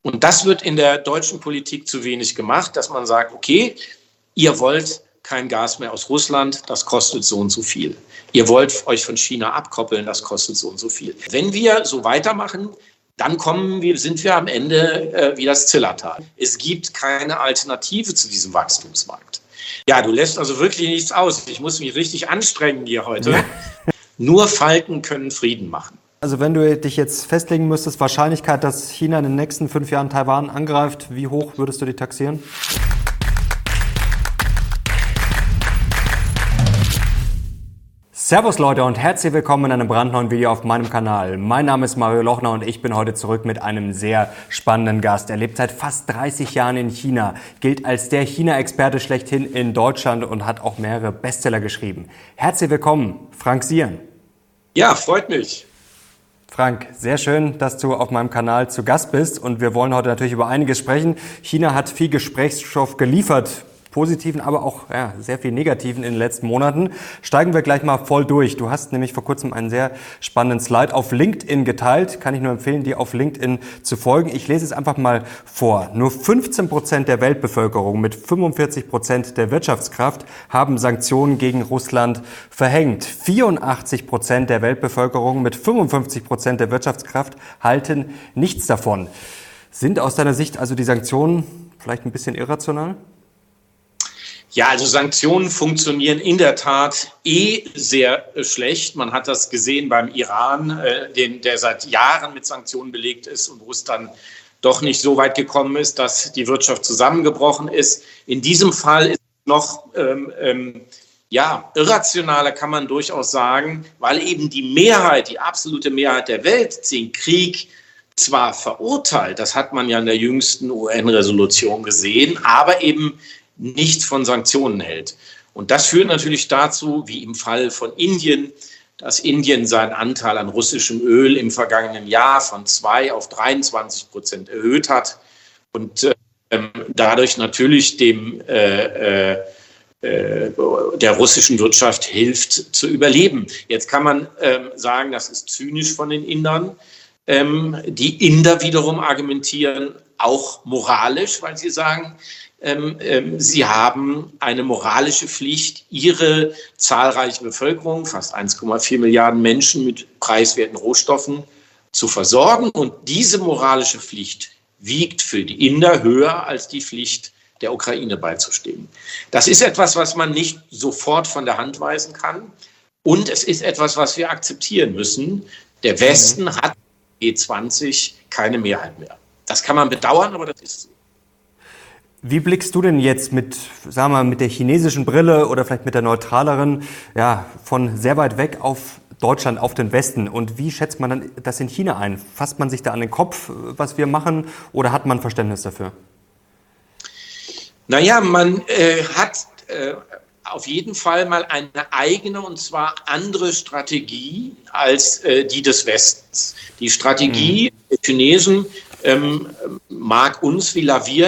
Und das wird in der deutschen Politik zu wenig gemacht, dass man sagt, okay, ihr wollt kein Gas mehr aus Russland, das kostet so und so viel. Ihr wollt euch von China abkoppeln, das kostet so und so viel. Wenn wir so weitermachen, dann sind wir am Ende wie das Zillertal. Es gibt keine Alternative zu diesem Wachstumsmarkt. Ja, du lässt also wirklich nichts aus. Ich muss mich richtig anstrengen hier heute. Ja. Nur Falken können Frieden machen. Also wenn du dich jetzt festlegen müsstest, Wahrscheinlichkeit, dass China in den nächsten 5 Jahren Taiwan angreift, wie hoch würdest du die taxieren? Servus Leute und herzlich willkommen in einem brandneuen Video auf meinem Kanal. Mein Name ist Mario Lochner und ich bin heute zurück mit einem sehr spannenden Gast. Er lebt seit fast 30 Jahren in China, gilt als der China-Experte schlechthin in Deutschland und hat auch mehrere Bestseller geschrieben. Herzlich willkommen, Frank Sieren. Ja, freut mich. Frank, sehr schön, dass du auf meinem Kanal zu Gast bist und wir wollen heute natürlich über einiges sprechen. China hat viel Gesprächsstoff geliefert. Positiven, aber auch sehr viel Negativen in den letzten Monaten. Steigen wir gleich mal voll durch. Du hast nämlich vor kurzem einen sehr spannenden Slide auf LinkedIn geteilt. Kann ich nur empfehlen, dir auf LinkedIn zu folgen. Ich lese es einfach mal vor. Nur 15% der Weltbevölkerung mit 45% der Wirtschaftskraft haben Sanktionen gegen Russland verhängt. 84% der Weltbevölkerung mit 55% der Wirtschaftskraft halten nichts davon. Sind aus deiner Sicht also die Sanktionen vielleicht ein bisschen irrational? Ja, also Sanktionen funktionieren in der Tat sehr schlecht. Man hat das gesehen beim Iran, der seit Jahren mit Sanktionen belegt ist und wo es dann doch nicht so weit gekommen ist, dass die Wirtschaft zusammengebrochen ist. In diesem Fall ist es noch irrationaler, kann man durchaus sagen, weil eben die absolute Mehrheit der Welt den Krieg zwar verurteilt, das hat man ja in der jüngsten UN-Resolution gesehen, aber eben nichts von Sanktionen hält. Und das führt natürlich dazu, wie im Fall von Indien, dass Indien seinen Anteil an russischem Öl im vergangenen Jahr von 2 auf 23% erhöht hat und dadurch natürlich der russischen Wirtschaft hilft zu überleben. Jetzt kann man sagen, das ist zynisch von den Indern. Die Inder wiederum argumentieren auch moralisch, weil sie sagen, sie haben eine moralische Pflicht, ihre zahlreiche Bevölkerung, fast 1,4 Milliarden Menschen mit preiswerten Rohstoffen zu versorgen. Und diese moralische Pflicht wiegt für die Inder höher als die Pflicht, der Ukraine beizustehen. Das ist etwas, was man nicht sofort von der Hand weisen kann. Und es ist etwas, was wir akzeptieren müssen. Der Westen hat G20 keine Mehrheit mehr. Das kann man bedauern, aber das ist so. Wie blickst du denn jetzt mit der chinesischen Brille oder vielleicht mit der neutraleren, von sehr weit weg auf Deutschland, auf den Westen? Und wie schätzt man dann das in China ein? Fasst man sich da an den Kopf, was wir machen, oder hat man Verständnis dafür? Naja, man hat auf jeden Fall mal eine eigene, und zwar andere Strategie als die des Westens. Die Strategie der Chinesen mag bei uns wie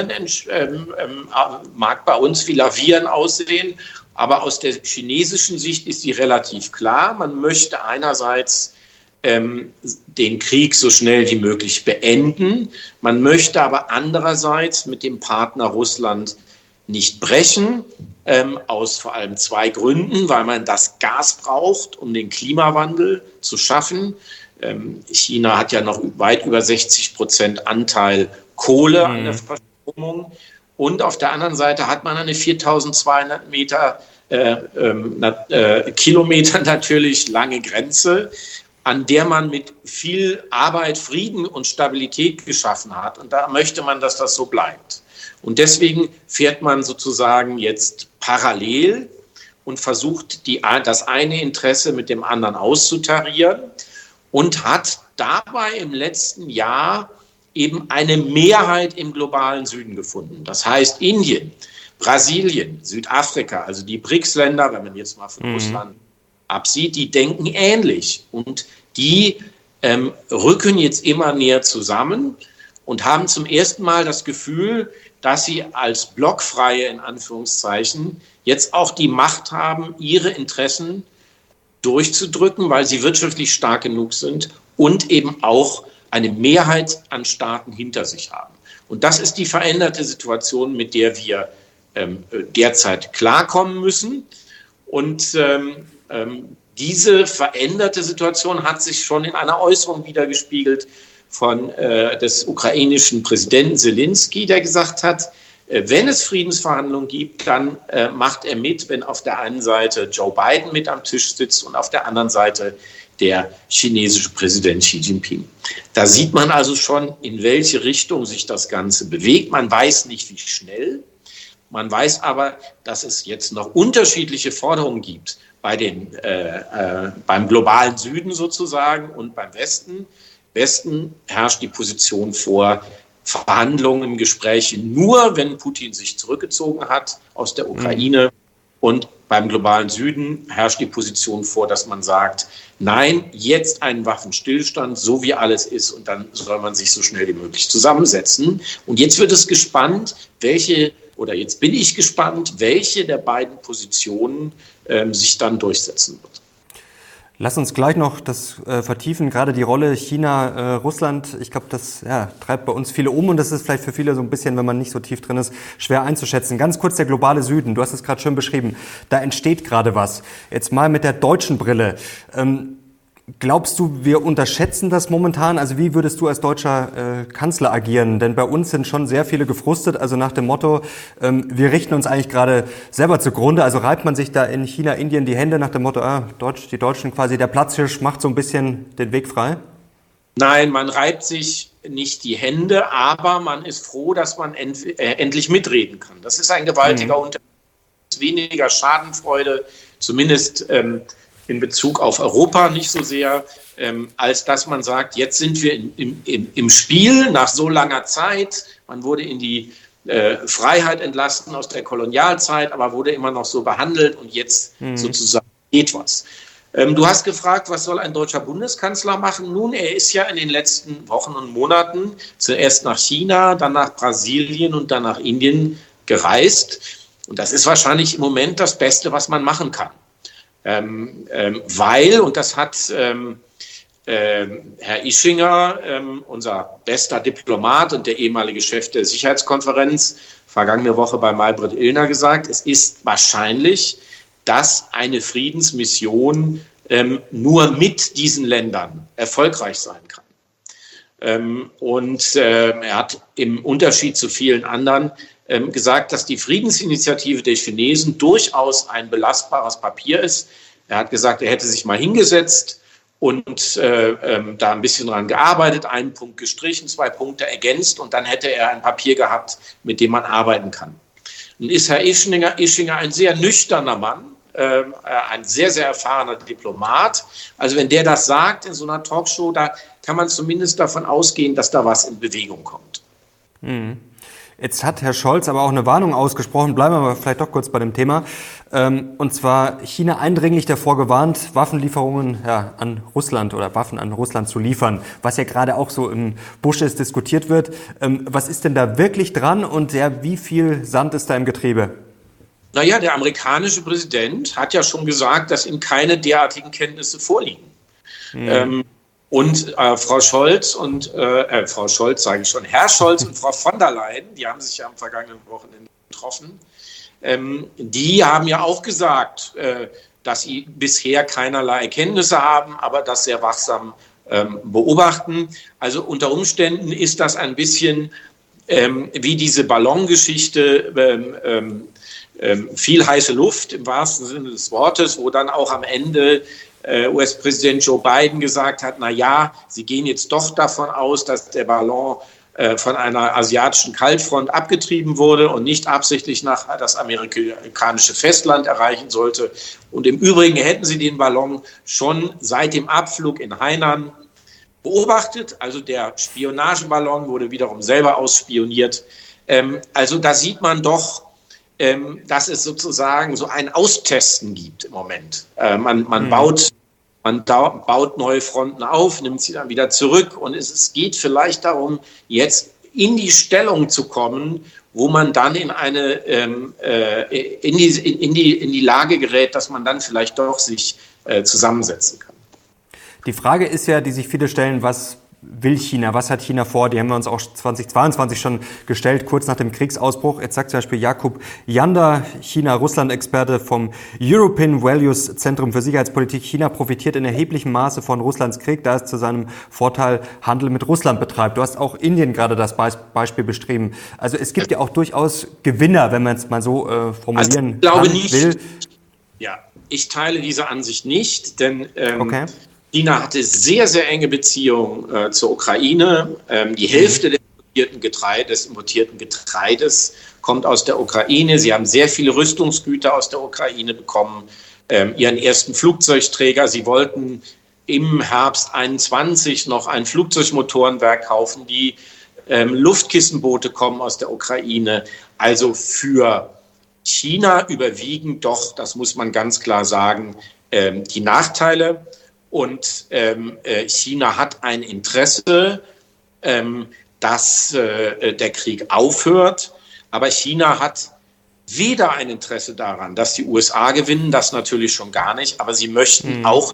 Lavieren aussehen, aber aus der chinesischen Sicht ist sie relativ klar. Man möchte einerseits den Krieg so schnell wie möglich beenden. Man möchte aber andererseits mit dem Partner Russland nicht brechen, aus vor allem 2 Gründen, weil man das Gas braucht, um den Klimawandel zu schaffen. China hat ja noch weit über 60% Anteil Kohle an der Verstromung. Und auf der anderen Seite hat man eine 4.200 Kilometer natürlich lange Grenze, an der man mit viel Arbeit, Frieden und Stabilität geschaffen hat. Und da möchte man, dass das so bleibt. Und deswegen fährt man sozusagen jetzt parallel und versucht, das eine Interesse mit dem anderen auszutarieren und hat dabei im letzten Jahr eben eine Mehrheit im globalen Süden gefunden. Das heißt, Indien, Brasilien, Südafrika, also die BRICS-Länder, wenn man jetzt mal von Russland absieht, die denken ähnlich. Und die rücken jetzt immer näher zusammen und haben zum ersten Mal das Gefühl, dass sie als Blockfreie, in Anführungszeichen, jetzt auch die Macht haben, ihre Interessen durchzudrücken, weil sie wirtschaftlich stark genug sind und eben auch eine Mehrheit an Staaten hinter sich haben. Und das ist die veränderte Situation, mit der wir derzeit klarkommen müssen. Und diese veränderte Situation hat sich schon in einer Äußerung widergespiegelt des ukrainischen Präsidenten Zelensky, der gesagt hat, wenn es Friedensverhandlungen gibt, dann macht er mit, wenn auf der einen Seite Joe Biden mit am Tisch sitzt und auf der anderen Seite der chinesische Präsident Xi Jinping. Da sieht man also schon, in welche Richtung sich das Ganze bewegt. Man weiß nicht, wie schnell. Man weiß aber, dass es jetzt noch unterschiedliche Forderungen gibt beim globalen Süden sozusagen und beim Westen. Westen herrscht die Position vor, Verhandlungen, Gespräche nur, wenn Putin sich zurückgezogen hat aus der Ukraine. Und beim globalen Süden herrscht die Position vor, dass man sagt, nein, jetzt einen Waffenstillstand, so wie alles ist, und dann soll man sich so schnell wie möglich zusammensetzen. Und jetzt wird es gespannt, jetzt bin ich gespannt, welche der beiden Positionen sich dann durchsetzen wird. Lass uns gleich noch das vertiefen, gerade die Rolle China, Russland. Ich glaube, das treibt bei uns viele um und das ist vielleicht für viele so ein bisschen, wenn man nicht so tief drin ist, schwer einzuschätzen. Ganz kurz der globale Süden, du hast es gerade schön beschrieben, da entsteht gerade was. Jetzt mal mit der deutschen Brille. Glaubst du, wir unterschätzen das momentan? Also wie würdest du als deutscher Kanzler agieren? Denn bei uns sind schon sehr viele gefrustet, also nach dem Motto, wir richten uns eigentlich gerade selber zugrunde. Also reibt man sich da in China, Indien die Hände nach dem Motto, die Deutschen quasi, der Platzhirsch macht so ein bisschen den Weg frei? Nein, man reibt sich nicht die Hände, aber man ist froh, dass man endlich mitreden kann. Das ist ein gewaltiger Unterschied. Weniger Schadenfreude, zumindest in Bezug auf Europa nicht so sehr, als dass man sagt, jetzt sind wir im Spiel nach so langer Zeit. Man wurde in die Freiheit entlassen aus der Kolonialzeit, aber wurde immer noch so behandelt und jetzt sozusagen geht was. Du hast gefragt, was soll ein deutscher Bundeskanzler machen? Nun, er ist ja in den letzten Wochen und Monaten zuerst nach China, dann nach Brasilien und dann nach Indien gereist. Und das ist wahrscheinlich im Moment das Beste, was man machen kann. Weil, und das hat Herr Ischinger, unser bester Diplomat und der ehemalige Chef der Sicherheitskonferenz, vergangene Woche bei Maybrit Illner gesagt, es ist wahrscheinlich, dass eine Friedensmission nur mit diesen Ländern erfolgreich sein kann. Er hat im Unterschied zu vielen anderen gesagt, dass die Friedensinitiative der Chinesen durchaus ein belastbares Papier ist. Er hat gesagt, er hätte sich mal hingesetzt und da ein bisschen dran gearbeitet, einen Punkt gestrichen, 2 Punkte ergänzt und dann hätte er ein Papier gehabt, mit dem man arbeiten kann. Nun ist Herr Ischinger ein sehr nüchterner Mann, ein sehr, sehr erfahrener Diplomat. Also wenn der das sagt in so einer Talkshow, da kann man zumindest davon ausgehen, dass da was in Bewegung kommt. Jetzt hat Herr Scholz aber auch eine Warnung ausgesprochen, bleiben wir aber vielleicht doch kurz bei dem Thema. Und zwar China eindringlich davor gewarnt, Waffenlieferungen an Russland oder Waffen an Russland zu liefern, was ja gerade auch so im Busch ist, diskutiert wird. Was ist denn da wirklich dran und wie viel Sand ist da im Getriebe? Naja, der amerikanische Präsident hat ja schon gesagt, dass ihm keine derartigen Kenntnisse vorliegen. Und Herr Scholz und Frau von der Leyen, die haben sich ja am vergangenen Wochenende getroffen, die haben ja auch gesagt, dass sie bisher keinerlei Erkenntnisse haben, aber das sehr wachsam beobachten. Also unter Umständen ist das ein bisschen wie diese Ballongeschichte, viel heiße Luft im wahrsten Sinne des Wortes, wo dann auch am Ende US-Präsident Joe Biden gesagt hat, na ja, sie gehen jetzt doch davon aus, dass der Ballon von einer asiatischen Kaltfront abgetrieben wurde und nicht absichtlich nach das amerikanische Festland erreichen sollte. Und im Übrigen hätten sie den Ballon schon seit dem Abflug in Hainan beobachtet. Also der Spionageballon wurde wiederum selber ausspioniert. Also da sieht man doch, dass es sozusagen so ein Austesten gibt im Moment. Man baut neue Fronten auf, nimmt sie dann wieder zurück und es geht vielleicht darum, jetzt in die Stellung zu kommen, wo man dann in die Lage gerät, dass man dann vielleicht doch sich zusammensetzen kann. Die Frage ist ja, die sich viele stellen, was will China? Was hat China vor? Die haben wir uns auch 2022 schon gestellt, kurz nach dem Kriegsausbruch. Jetzt sagt zum Beispiel Jakub Janda, China-Russland-Experte vom European Values Zentrum für Sicherheitspolitik. China profitiert in erheblichem Maße von Russlands Krieg, da es zu seinem Vorteil Handel mit Russland betreibt. Du hast auch Indien gerade das Beispiel beschrieben. Also es gibt ja auch durchaus Gewinner, wenn man es mal so formulieren ich glaube kann, nicht, will. Ja, ich teile diese Ansicht nicht, denn Okay. China hatte sehr, sehr enge Beziehungen zur Ukraine. Die Hälfte des importierten Getreides kommt aus der Ukraine. Sie haben sehr viele Rüstungsgüter aus der Ukraine bekommen, ihren ersten Flugzeugträger. Sie wollten im Herbst 21 noch ein Flugzeugmotorenwerk kaufen. Die Luftkissenboote kommen aus der Ukraine. Also für China überwiegen doch, das muss man ganz klar sagen, die Nachteile. Und China hat ein Interesse, dass der Krieg aufhört. Aber China hat weder ein Interesse daran, dass die USA gewinnen, das natürlich schon gar nicht. Aber sie möchten auch,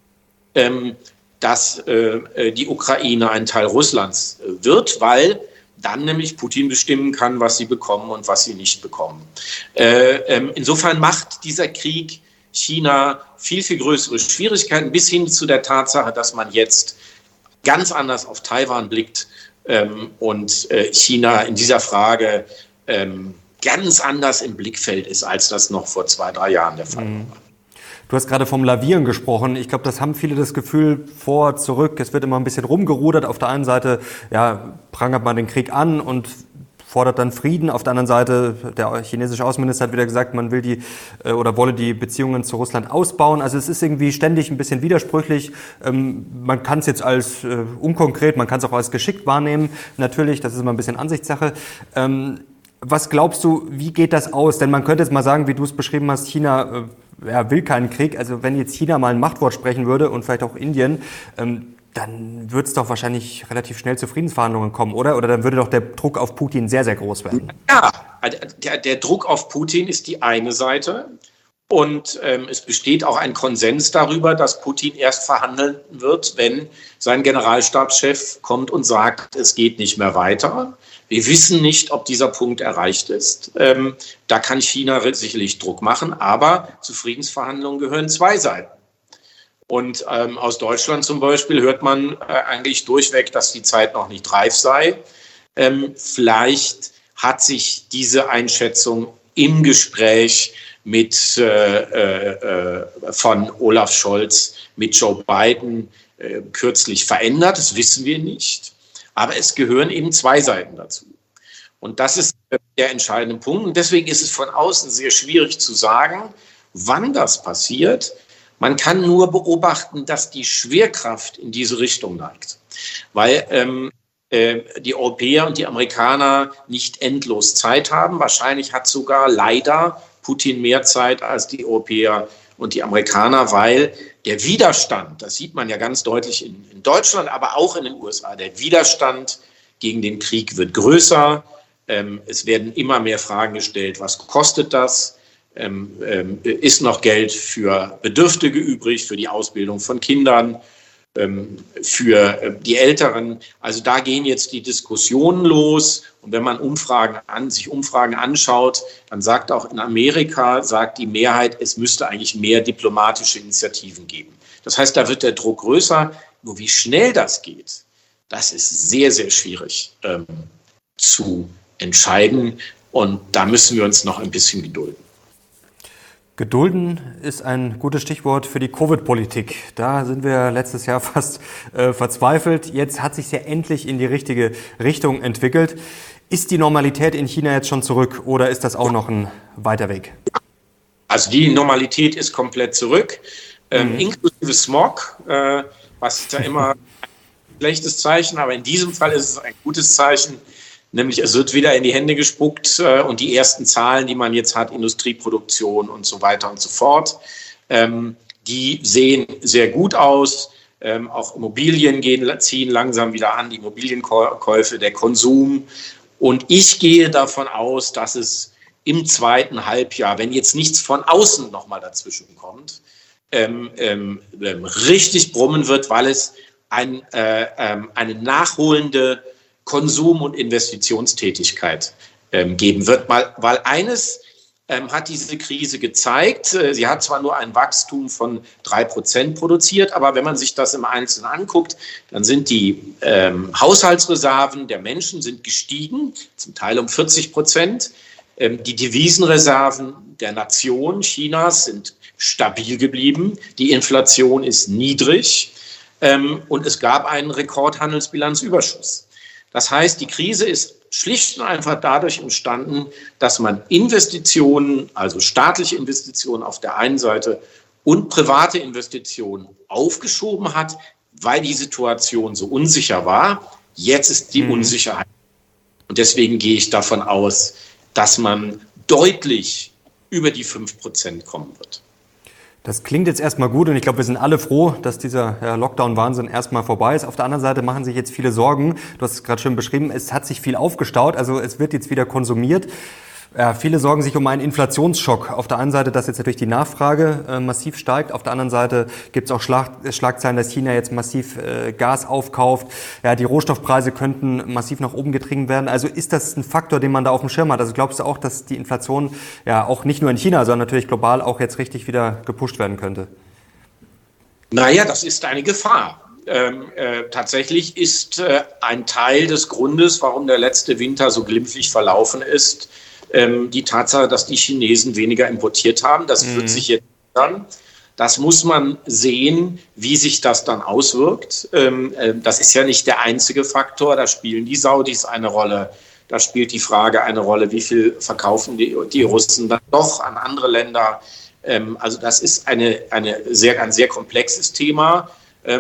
dass die Ukraine ein Teil Russlands wird, weil dann nämlich Putin bestimmen kann, was sie bekommen und was sie nicht bekommen. Insofern macht dieser Krieg China viel, viel größere Schwierigkeiten, bis hin zu der Tatsache, dass man jetzt ganz anders auf Taiwan blickt und China in dieser Frage ganz anders im Blickfeld ist, als das noch vor 2-3 Jahren der Fall war. Du hast gerade vom Lavieren gesprochen. Ich glaube, das haben viele das Gefühl, vor, zurück. Es wird immer ein bisschen rumgerudert. Auf der einen Seite prangert man den Krieg an und fordert dann Frieden. Auf der anderen Seite, der chinesische Außenminister hat wieder gesagt, man will wolle die Beziehungen zu Russland ausbauen. Also es ist irgendwie ständig ein bisschen widersprüchlich. Man kann es jetzt als unkonkret, man kann es auch als geschickt wahrnehmen. Natürlich, das ist immer ein bisschen Ansichtssache. Was glaubst du, wie geht das aus? Denn man könnte jetzt mal sagen, wie du es beschrieben hast, China will keinen Krieg. Also wenn jetzt China mal ein Machtwort sprechen würde und vielleicht auch Indien, dann wird es doch wahrscheinlich relativ schnell zu Friedensverhandlungen kommen, oder? Oder dann würde doch der Druck auf Putin sehr, sehr groß werden. Ja, der Druck auf Putin ist die eine Seite. Und es besteht auch ein Konsens darüber, dass Putin erst verhandeln wird, wenn sein Generalstabschef kommt und sagt, es geht nicht mehr weiter. Wir wissen nicht, ob dieser Punkt erreicht ist. Da kann China sicherlich Druck machen, aber zu Friedensverhandlungen gehören zwei Seiten. Und aus Deutschland zum Beispiel hört man eigentlich durchweg, dass die Zeit noch nicht reif sei. Vielleicht hat sich diese Einschätzung im Gespräch von Olaf Scholz mit Joe Biden kürzlich verändert. Das wissen wir nicht. Aber es gehören eben zwei Seiten dazu. Und das ist der entscheidende Punkt. Und deswegen ist es von außen sehr schwierig zu sagen, wann das passiert. Man kann nur beobachten, dass die Schwerkraft in diese Richtung neigt. Weil die Europäer und die Amerikaner nicht endlos Zeit haben. Wahrscheinlich hat sogar leider Putin mehr Zeit als die Europäer und die Amerikaner, weil der Widerstand, das sieht man ja ganz deutlich in Deutschland, aber auch in den USA, der Widerstand gegen den Krieg wird größer. Es werden immer mehr Fragen gestellt, was kostet das? Ist noch Geld für Bedürftige übrig, für die Ausbildung von Kindern, für die Älteren? Also da gehen jetzt die Diskussionen los. Und wenn man sich Umfragen anschaut, dann sagt auch in Amerika, sagt die Mehrheit, es müsste eigentlich mehr diplomatische Initiativen geben. Das heißt, da wird der Druck größer. Nur wie schnell das geht, das ist sehr, sehr schwierig zu entscheiden. Und da müssen wir uns noch ein bisschen gedulden. Gedulden ist ein gutes Stichwort für die Covid-Politik. Da sind wir letztes Jahr fast verzweifelt. Jetzt hat sich ja endlich in die richtige Richtung entwickelt. Ist die Normalität in China jetzt schon zurück oder ist das auch noch ein weiter Weg? Also die Normalität ist komplett zurück, inklusive Smog, was ja immer ein schlechtes Zeichen, aber in diesem Fall ist es ein gutes Zeichen. Nämlich es wird wieder in die Hände gespuckt und die ersten Zahlen, die man jetzt hat, Industrieproduktion und so weiter und so fort, die sehen sehr gut aus. Auch Immobilien ziehen langsam wieder an, die Immobilienkäufe, der Konsum. Und ich gehe davon aus, dass es im zweiten Halbjahr, wenn jetzt nichts von außen nochmal dazwischen kommt, richtig brummen wird, weil es eine nachholende Konsum- und Investitionstätigkeit geben wird. Weil eines hat diese Krise gezeigt. Sie hat zwar nur ein Wachstum von 3% produziert, aber wenn man sich das im Einzelnen anguckt, dann sind die Haushaltsreserven der Menschen sind gestiegen, zum Teil um 40%. Die Devisenreserven der Nation Chinas sind stabil geblieben. Die Inflation ist niedrig und es gab einen Rekordhandelsbilanzüberschuss. Das heißt, die Krise ist schlicht und einfach dadurch entstanden, dass man Investitionen, also staatliche Investitionen auf der einen Seite und private Investitionen aufgeschoben hat, weil die Situation so unsicher war. Jetzt ist die Unsicherheit. Und deswegen gehe ich davon aus, dass man deutlich über die 5% kommen wird. Das klingt jetzt erstmal gut und ich glaube, wir sind alle froh, dass dieser Lockdown-Wahnsinn erstmal vorbei ist. Auf der anderen Seite machen sich jetzt viele Sorgen. Du hast es gerade schön beschrieben, es hat sich viel aufgestaut, also es wird jetzt wieder konsumiert. Ja, viele sorgen sich um einen Inflationsschock. Auf der einen Seite, dass jetzt natürlich die Nachfrage massiv steigt. Auf der anderen Seite gibt es auch Schlagzeilen, dass China jetzt massiv Gas aufkauft. Ja, die Rohstoffpreise könnten massiv nach oben getrieben werden. Also ist das ein Faktor, den man da auf dem Schirm hat? Also glaubst du auch, dass die Inflation ja auch nicht nur in China, sondern natürlich global auch jetzt richtig wieder gepusht werden könnte? Naja, das ist eine Gefahr. Tatsächlich ist ein Teil des Grundes, warum der letzte Winter so glimpflich verlaufen ist, die Tatsache, dass die Chinesen weniger importiert haben. Das wird sich jetzt ändern. Das muss man sehen, wie sich das dann auswirkt. Das ist ja nicht der einzige Faktor. Da spielen die Saudis eine Rolle. Da spielt die Frage eine Rolle, wie viel verkaufen die Russen dann doch an andere Länder. Also das ist ein sehr komplexes Thema.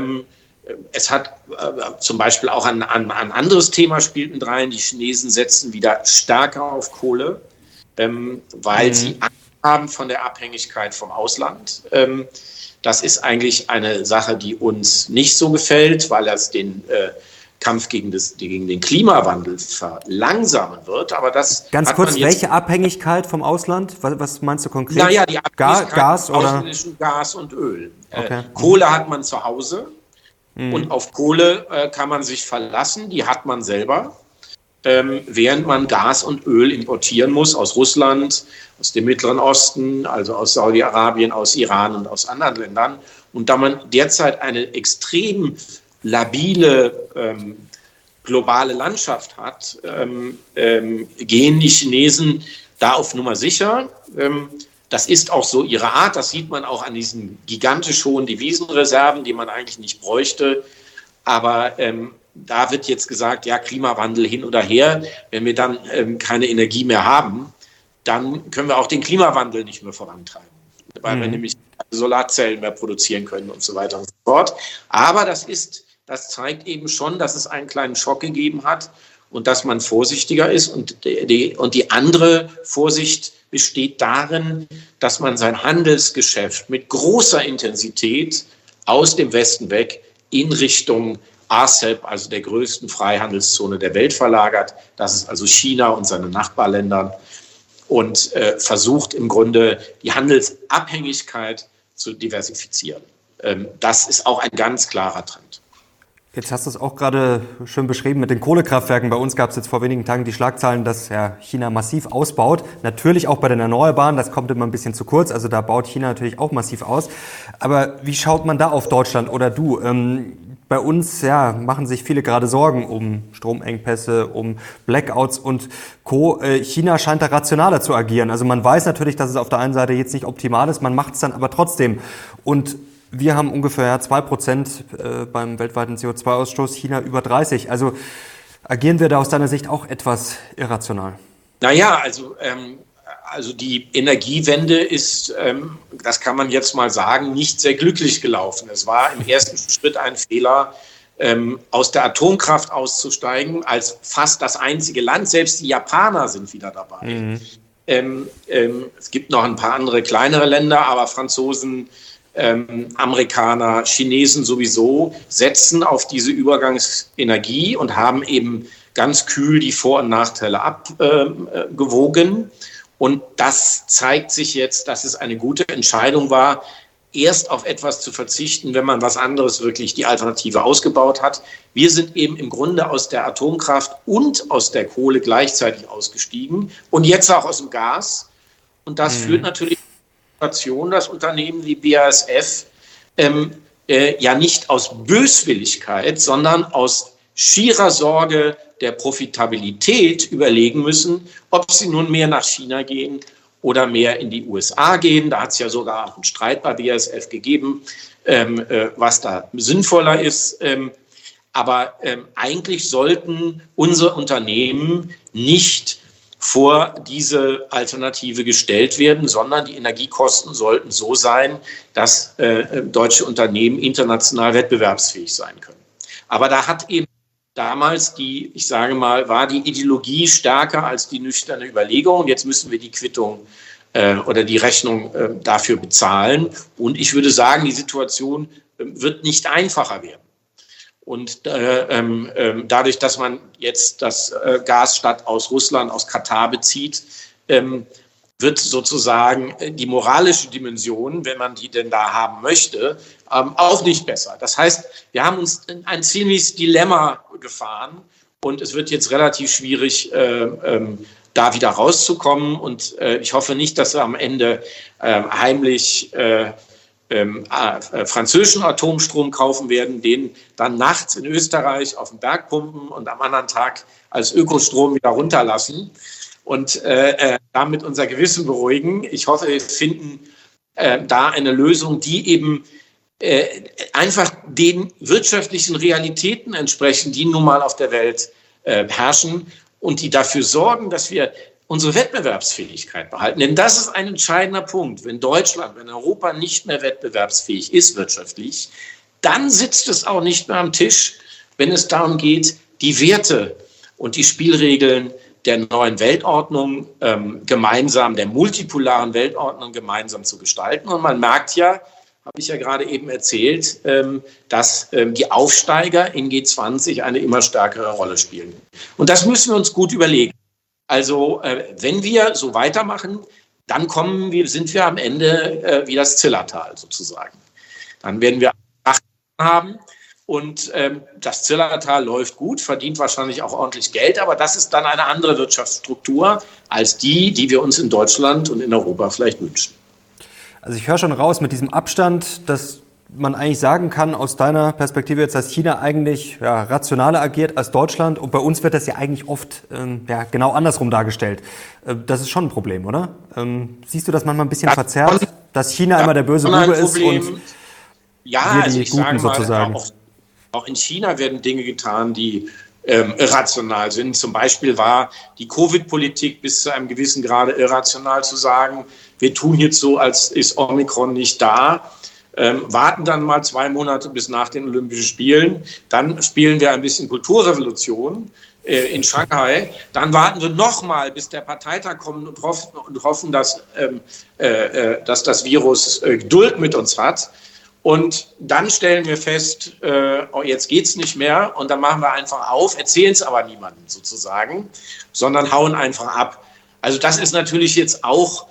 Es hat zum Beispiel auch ein anderes Thema spielt mit rein. Die Chinesen setzen wieder stärker auf Kohle, weil sie Angst haben von der Abhängigkeit vom Ausland. Das ist eigentlich eine Sache, die uns nicht so gefällt, weil das den Kampf gegen den Klimawandel verlangsamen wird. Aber das ganz kurz, welche Abhängigkeit vom Ausland? Was meinst du konkret? Naja, die Abhängigkeit Gas vom ausländischen Gas und Öl. Okay. Kohle hat man zu Hause. Und auf Kohle kann man sich verlassen, die hat man selber, während man Gas und Öl importieren muss aus Russland, aus dem Mittleren Osten, also aus Saudi-Arabien, aus Iran und aus anderen Ländern. Und da man derzeit eine extrem labile globale Landschaft hat, gehen die Chinesen da auf Nummer sicher. Das ist auch so ihre Art, das sieht man auch an diesen gigantisch hohen Devisenreserven, die man eigentlich nicht bräuchte. Aber da wird jetzt gesagt, ja, Klimawandel hin oder her. Wenn wir dann keine Energie mehr haben, dann können wir auch den Klimawandel nicht mehr vorantreiben, weil wir nämlich keine Solarzellen mehr produzieren können und so weiter und so fort. Aber das zeigt eben schon, dass es einen kleinen Schock gegeben hat und dass man vorsichtiger ist. Und die andere Vorsicht besteht darin, dass man sein Handelsgeschäft mit großer Intensität aus dem Westen weg in Richtung RCEP, also der größten Freihandelszone der Welt, verlagert. Das ist also China und seine Nachbarländer. Und versucht im Grunde die Handelsabhängigkeit zu diversifizieren. Das ist auch ein ganz klarer Trend. Jetzt hast du es auch gerade schön beschrieben mit den Kohlekraftwerken. Bei uns gab es jetzt vor wenigen Tagen die Schlagzeilen, dass China massiv ausbaut. Natürlich auch bei den Erneuerbaren, das kommt immer ein bisschen zu kurz. Also da baut China natürlich auch massiv aus. Aber wie schaut man da auf Deutschland oder du? Bei uns machen sich viele gerade Sorgen um Stromengpässe, um Blackouts und Co. China scheint da rationaler zu agieren. Also man weiß natürlich, dass es auf der einen Seite jetzt nicht optimal ist, man macht es dann aber trotzdem. Und wir haben ungefähr 2% beim weltweiten CO2-Ausstoß, China über 30%. Also agieren wir da aus deiner Sicht auch etwas irrational? Naja, also die Energiewende ist, das kann man jetzt mal sagen, nicht sehr glücklich gelaufen. Es war im ersten Schritt ein Fehler, aus der Atomkraft auszusteigen, als fast das einzige Land. Selbst die Japaner sind wieder dabei. Es gibt noch ein paar andere kleinere Länder, aber Franzosen, Amerikaner, Chinesen sowieso setzen auf diese Übergangsenergie und haben eben ganz kühl die Vor- und Nachteile abgewogen. Und das zeigt sich jetzt, dass es eine gute Entscheidung war. erst auf etwas zu verzichten, wenn man was anderes wirklich die Alternative ausgebaut hat. Wir sind eben im Grunde aus der Atomkraft und aus der Kohle gleichzeitig ausgestiegen und jetzt auch aus dem Gas. Und das führt natürlich zu der Situation, dass Unternehmen wie BASF ja nicht aus Böswilligkeit, sondern aus schierer Sorge der Profitabilität überlegen müssen, ob sie nun mehr nach China gehen oder mehr in die USA gehen. Da hat es ja sogar auch einen Streit bei BASF gegeben, was da sinnvoller ist. Aber eigentlich sollten unsere Unternehmen nicht vor diese Alternative gestellt werden, sondern die Energiekosten sollten so sein, dass deutsche Unternehmen international wettbewerbsfähig sein können. Aber da hat eben damals war die Ideologie stärker als die nüchterne Überlegung. Jetzt müssen wir die Quittung oder die Rechnung dafür bezahlen. Und ich würde sagen, die Situation wird nicht einfacher werden. Und dadurch, dass man jetzt das Gas statt aus Russland, aus Katar bezieht, wird sozusagen die moralische Dimension, wenn man die denn da haben möchte, auch nicht besser. Das heißt, wir haben uns in ein ziemliches Dilemma gefahren und es wird jetzt relativ schwierig, da wieder rauszukommen. Und ich hoffe nicht, dass wir am Ende heimlich französischen Atomstrom kaufen werden, den dann nachts in Österreich auf den Berg pumpen und am anderen Tag als Ökostrom wieder runterlassen und damit unser Gewissen beruhigen. Ich hoffe, wir finden da eine Lösung, die eben einfach den wirtschaftlichen Realitäten entsprechen, die nun mal auf der Welt herrschen und die dafür sorgen, dass wir unsere Wettbewerbsfähigkeit behalten. Denn das ist ein entscheidender Punkt. Wenn Deutschland, wenn Europa nicht mehr wettbewerbsfähig ist wirtschaftlich, dann sitzt es auch nicht mehr am Tisch, wenn es darum geht, die Werte und die Spielregeln der neuen Weltordnung gemeinsam, der multipolaren Weltordnung gemeinsam zu gestalten. Und man merkt ja, habe ich ja gerade eben erzählt, dass die Aufsteiger in G20 eine immer stärkere Rolle spielen. Und das müssen wir uns gut überlegen. Also wenn wir so weitermachen, dann sind wir am Ende wie das Zillertal sozusagen. Dann werden wir 8 haben und das Zillertal läuft gut, verdient wahrscheinlich auch ordentlich Geld, aber das ist dann eine andere Wirtschaftsstruktur als die wir uns in Deutschland und in Europa vielleicht wünschen. Also ich höre schon raus mit diesem Abstand, dass man eigentlich sagen kann, aus deiner Perspektive jetzt, dass China eigentlich rationaler agiert als Deutschland. Und bei uns wird das ja eigentlich oft genau andersrum dargestellt. Das ist schon ein Problem, oder? Siehst du das manchmal ein bisschen verzerrt, dass China immer der böse Bube ist und wir die Guten sozusagen? Auch in China werden Dinge getan, die irrational sind. Zum Beispiel war die Covid-Politik bis zu einem gewissen Grade irrational zu sagen, wir tun jetzt so, als ist Omikron nicht da. Warten dann mal 2 Monate bis nach den Olympischen Spielen. Dann spielen wir ein bisschen Kulturrevolution in Shanghai. Dann warten wir noch mal, bis der Parteitag kommt und hoffen, dass das Virus Geduld mit uns hat. Und dann stellen wir fest, jetzt geht's nicht mehr. Und dann machen wir einfach auf, erzählen es aber niemandem sozusagen, sondern hauen einfach ab. Also das ist natürlich jetzt auch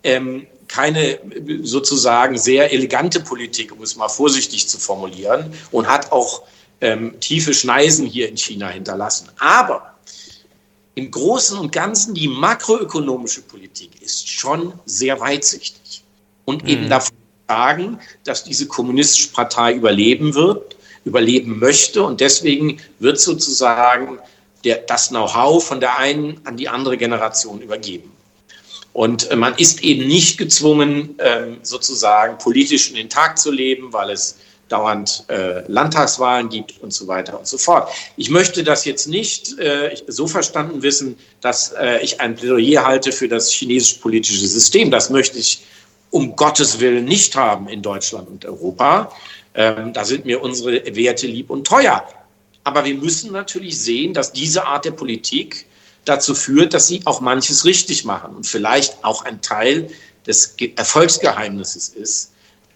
keine sozusagen sehr elegante Politik, um es mal vorsichtig zu formulieren, und hat auch tiefe Schneisen hier in China hinterlassen. Aber im Großen und Ganzen die makroökonomische Politik ist schon sehr weitsichtig und eben davon sagen, dass diese kommunistische Partei überleben möchte und deswegen wird sozusagen das Know-how von der einen an die andere Generation übergeben. Und man ist eben nicht gezwungen, sozusagen politisch in den Tag zu leben, weil es dauernd Landtagswahlen gibt und so weiter und so fort. Ich möchte das jetzt nicht so verstanden wissen, dass ich ein Plädoyer halte für das chinesische politische System. Das möchte ich um Gottes Willen nicht haben in Deutschland und Europa. Da sind mir unsere Werte lieb und teuer. Aber wir müssen natürlich sehen, dass diese Art der Politik dazu führt, dass sie auch manches richtig machen und vielleicht auch ein Teil des Erfolgsgeheimnisses ist,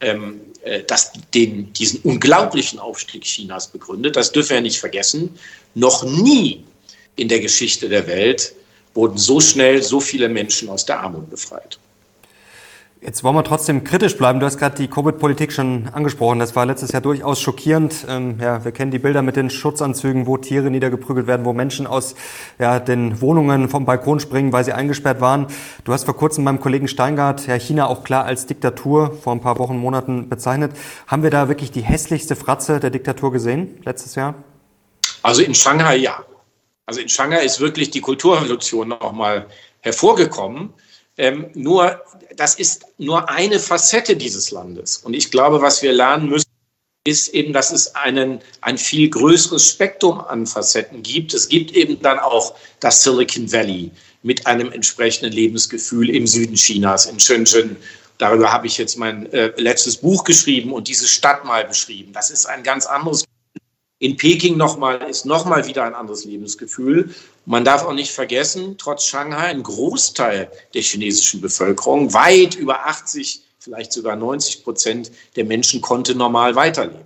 das diesen unglaublichen Aufstieg Chinas begründet. Das dürfen wir nicht vergessen. Noch nie in der Geschichte der Welt wurden so schnell so viele Menschen aus der Armut befreit. Jetzt wollen wir trotzdem kritisch bleiben. Du hast gerade die Covid-Politik schon angesprochen. Das war letztes Jahr durchaus schockierend. Wir kennen die Bilder mit den Schutzanzügen, wo Tiere niedergeprügelt werden, wo Menschen aus den Wohnungen vom Balkon springen, weil sie eingesperrt waren. Du hast vor kurzem beim Kollegen Steingart China auch klar als Diktatur vor ein paar Wochen, Monaten bezeichnet. Haben wir da wirklich die hässlichste Fratze der Diktatur gesehen letztes Jahr? Also in Shanghai ja. Also in Shanghai ist wirklich die Kulturrevolution noch mal hervorgekommen. Nur, das ist nur eine Facette dieses Landes. Und ich glaube, was wir lernen müssen, ist eben, dass es ein viel größeres Spektrum an Facetten gibt. Es gibt eben dann auch das Silicon Valley mit einem entsprechenden Lebensgefühl im Süden Chinas, in Shenzhen. Darüber habe ich jetzt mein letztes Buch geschrieben und diese Stadt mal beschrieben. Das ist ein ganz anderes. In Peking ist nochmal wieder ein anderes Lebensgefühl. Man darf auch nicht vergessen, trotz Shanghai, ein Großteil der chinesischen Bevölkerung, weit über 80, vielleicht sogar 90% der Menschen konnte normal weiterleben.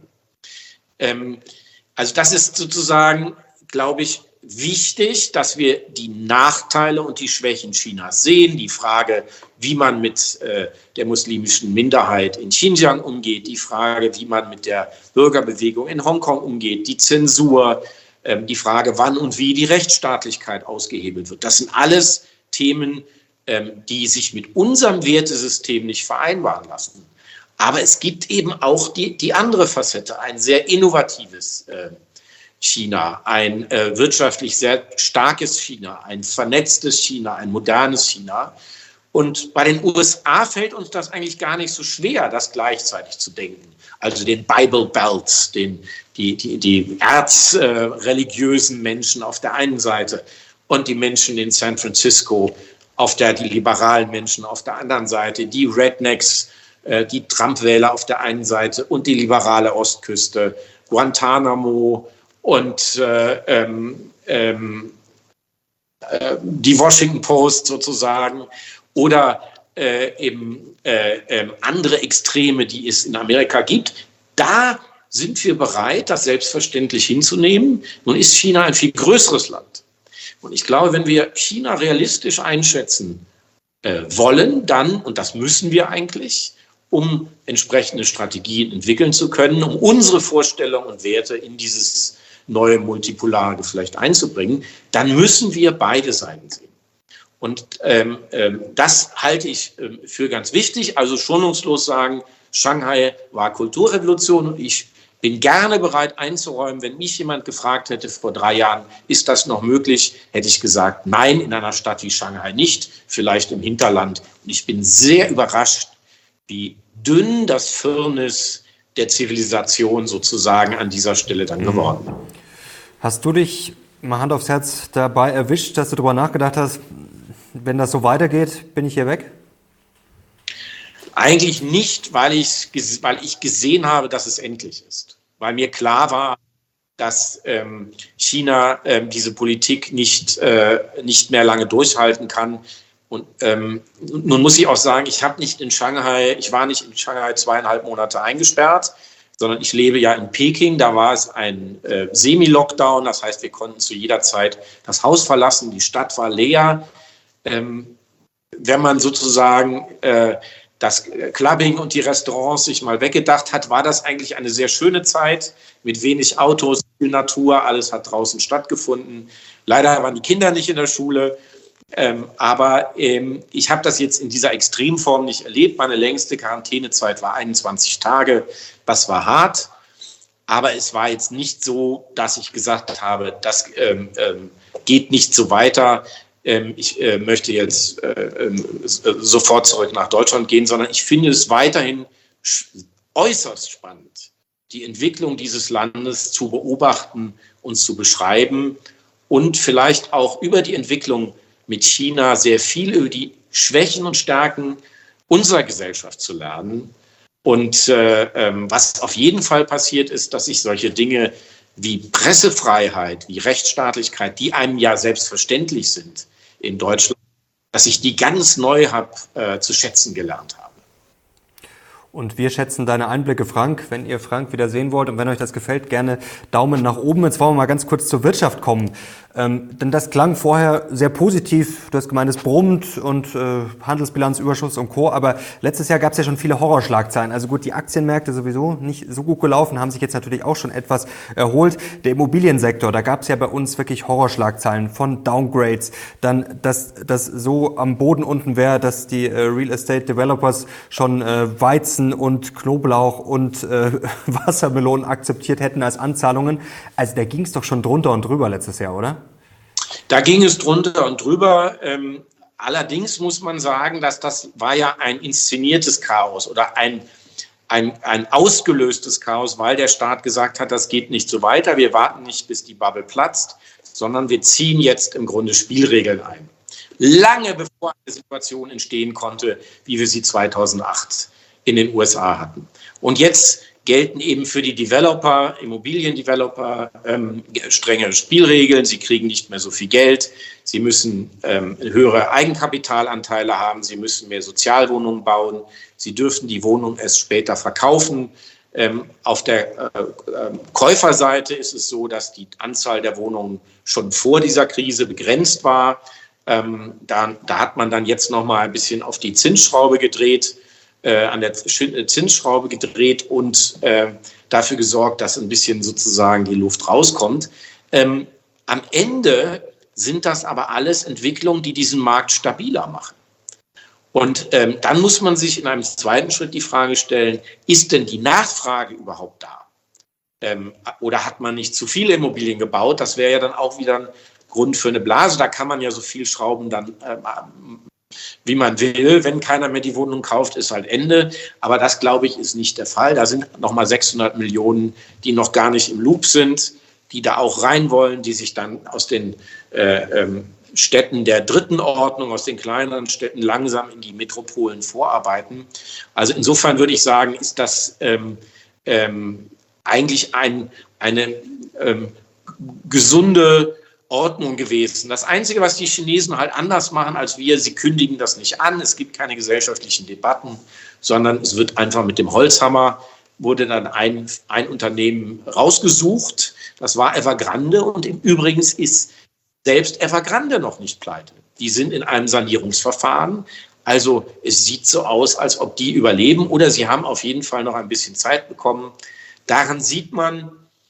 Also das ist sozusagen, glaube ich, wichtig, dass wir die Nachteile und die Schwächen Chinas sehen. Die Frage, wie man mit der muslimischen Minderheit in Xinjiang umgeht, die Frage, wie man mit der Bürgerbewegung in Hongkong umgeht, die Zensur, die Frage, wann und wie die Rechtsstaatlichkeit ausgehebelt wird. Das sind alles Themen, die sich mit unserem Wertesystem nicht vereinbaren lassen. Aber es gibt eben auch die andere Facette, ein sehr innovatives China, ein wirtschaftlich sehr starkes China, ein vernetztes China, ein modernes China. Und bei den USA fällt uns das eigentlich gar nicht so schwer, das gleichzeitig zu denken. Also den Bible Belt, die erzreligiösen Menschen auf der einen Seite und die Menschen in San Francisco, die liberalen Menschen auf der anderen Seite, die Rednecks, die Trump-Wähler auf der einen Seite und die liberale Ostküste, Guantanamo und die Washington Post sozusagen oder andere Extreme, die es in Amerika gibt. Da sind wir bereit, das selbstverständlich hinzunehmen. Nun ist China ein viel größeres Land. Und ich glaube, wenn wir China realistisch einschätzen wollen, dann, und das müssen wir eigentlich, um entsprechende Strategien entwickeln zu können, um unsere Vorstellungen und Werte in dieses neue multipolare Geflecht einzubringen, dann müssen wir beide Seiten sehen. Und das halte ich für ganz wichtig. Also schonungslos sagen, Shanghai war Kulturrevolution und ich bin gerne bereit einzuräumen, wenn mich jemand gefragt hätte vor 3 Jahren, ist das noch möglich, hätte ich gesagt, nein, in einer Stadt wie Shanghai nicht, vielleicht im Hinterland. Und ich bin sehr überrascht, wie dünn das Firnis der Zivilisation sozusagen an dieser Stelle dann geworden ist. Hast du dich, mal Hand aufs Herz, dabei erwischt, dass du darüber nachgedacht hast, wenn das so weitergeht, bin ich hier weg? Eigentlich nicht, weil ich gesehen habe, dass es endlich ist. Weil mir klar war, dass China diese Politik nicht mehr lange durchhalten kann. Und nun muss ich auch sagen, ich war nicht in Shanghai 2,5 Monate eingesperrt, sondern ich lebe ja in Peking. Da war es ein Semi-Lockdown, das heißt, wir konnten zu jeder Zeit das Haus verlassen, die Stadt war leer. Wenn man sozusagen das Clubbing und die Restaurants sich mal weggedacht hat, war das eigentlich eine sehr schöne Zeit mit wenig Autos, viel Natur, alles hat draußen stattgefunden. Leider waren die Kinder nicht in der Schule, aber ich habe das jetzt in dieser Extremform nicht erlebt. Meine längste Quarantänezeit war 21 Tage, das war hart, aber es war jetzt nicht so, dass ich gesagt habe, das geht nicht so weiter. Ich möchte jetzt sofort zurück nach Deutschland gehen, sondern ich finde es weiterhin äußerst spannend, die Entwicklung dieses Landes zu beobachten und zu beschreiben und vielleicht auch über die Entwicklung mit China sehr viel über die Schwächen und Stärken unserer Gesellschaft zu lernen. Und was auf jeden Fall passiert ist, dass sich solche Dinge wie Pressefreiheit, wie Rechtsstaatlichkeit, die einem ja selbstverständlich sind in Deutschland, dass ich die ganz neu zu schätzen gelernt habe. Und wir schätzen deine Einblicke, Frank. Wenn ihr Frank wieder sehen wollt und wenn euch das gefällt, gerne Daumen nach oben. Jetzt wollen wir mal ganz kurz zur Wirtschaft kommen. Denn das klang vorher sehr positiv. Du hast gemeint, es brummt und Handelsbilanzüberschuss und Co. Aber letztes Jahr gab es ja schon viele Horrorschlagzeilen. Also gut, die Aktienmärkte sowieso nicht so gut gelaufen, haben sich jetzt natürlich auch schon etwas erholt. Der Immobiliensektor, da gab es ja bei uns wirklich Horrorschlagzeilen von Downgrades. Dann, dass das so am Boden unten wäre, dass die Real Estate Developers schon Weizen und Knoblauch und Wassermelonen akzeptiert hätten als Anzahlungen. Also da ging es doch schon drunter und drüber letztes Jahr, oder? Da ging es drunter und drüber. Allerdings muss man sagen, dass das war ja ein inszeniertes Chaos oder ein ausgelöstes Chaos, weil der Staat gesagt hat, das geht nicht so weiter. Wir warten nicht, bis die Bubble platzt, sondern wir ziehen jetzt im Grunde Spielregeln ein. Lange bevor eine Situation entstehen konnte, wie wir sie 2008 in den USA hatten. Und jetzt gelten eben für die Developer, Immobiliendeveloper, strengere Spielregeln. Sie kriegen nicht mehr so viel Geld. Sie müssen höhere Eigenkapitalanteile haben. Sie müssen mehr Sozialwohnungen bauen. Sie dürfen die Wohnung erst später verkaufen. Auf der Käuferseite ist es so, dass die Anzahl der Wohnungen schon vor dieser Krise begrenzt war. Da hat man dann jetzt noch mal ein bisschen auf die Zinsschraube gedreht. An der Zinsschraube gedreht und dafür gesorgt, dass ein bisschen sozusagen die Luft rauskommt. Am Ende sind das aber alles Entwicklungen, die diesen Markt stabiler machen. Und dann muss man sich in einem zweiten Schritt die Frage stellen, ist denn die Nachfrage überhaupt da? Oder hat man nicht zu viele Immobilien gebaut? Das wäre ja dann auch wieder ein Grund für eine Blase. Da kann man ja so viel schrauben dann wie man will. Wenn keiner mehr die Wohnung kauft, ist halt Ende. Aber das, glaube ich, ist nicht der Fall. Da sind nochmal 600 Millionen, die noch gar nicht im Loop sind, die da auch rein wollen, die sich dann aus den Städten der dritten Ordnung, aus den kleineren Städten langsam in die Metropolen vorarbeiten. Also insofern würde ich sagen, ist das eigentlich eine gesunde Ordnung gewesen. Das Einzige, was die Chinesen halt anders machen als wir, sie kündigen das nicht an, es gibt keine gesellschaftlichen Debatten, sondern es wird einfach mit dem Holzhammer, wurde dann ein Unternehmen rausgesucht, das war Evergrande und im Übrigen ist selbst Evergrande noch nicht pleite. Die sind in einem Sanierungsverfahren, also es sieht so aus, als ob die überleben oder sie haben auf jeden Fall noch ein bisschen Zeit bekommen. Daran sieht man,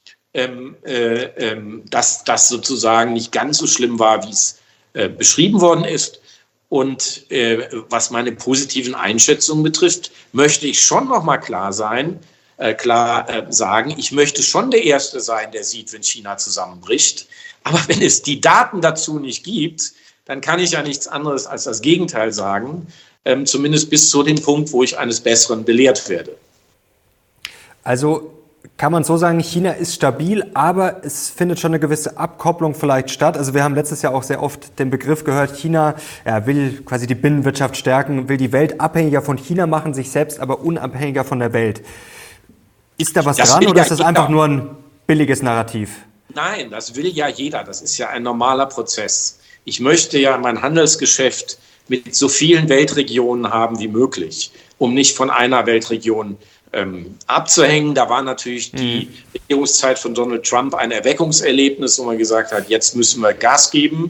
dass das sozusagen nicht ganz so schlimm war, wie es beschrieben worden ist. Und was meine positiven Einschätzungen betrifft, möchte ich schon noch mal klar sagen, ich möchte schon der Erste sein, der sieht, wenn China zusammenbricht. Aber wenn es die Daten dazu nicht gibt, dann kann ich ja nichts anderes als das Gegenteil sagen, zumindest bis zu dem Punkt, wo ich eines Besseren belehrt werde. Also kann man so sagen, China ist stabil, aber es findet schon eine gewisse Abkopplung vielleicht statt. Also wir haben letztes Jahr auch sehr oft den Begriff gehört, China will quasi die Binnenwirtschaft stärken, will die Welt abhängiger von China machen, sich selbst aber unabhängiger von der Welt. Ist da was dran oder ist das einfach nur ein billiges Narrativ? Nein, das will ja jeder. Das ist ja ein normaler Prozess. Ich möchte ja mein Handelsgeschäft mit so vielen Weltregionen haben wie möglich, um nicht von einer Weltregion abzuhängen. Da war natürlich die Regierungszeit von Donald Trump ein Erweckungserlebnis, wo man gesagt hat, jetzt müssen wir Gas geben.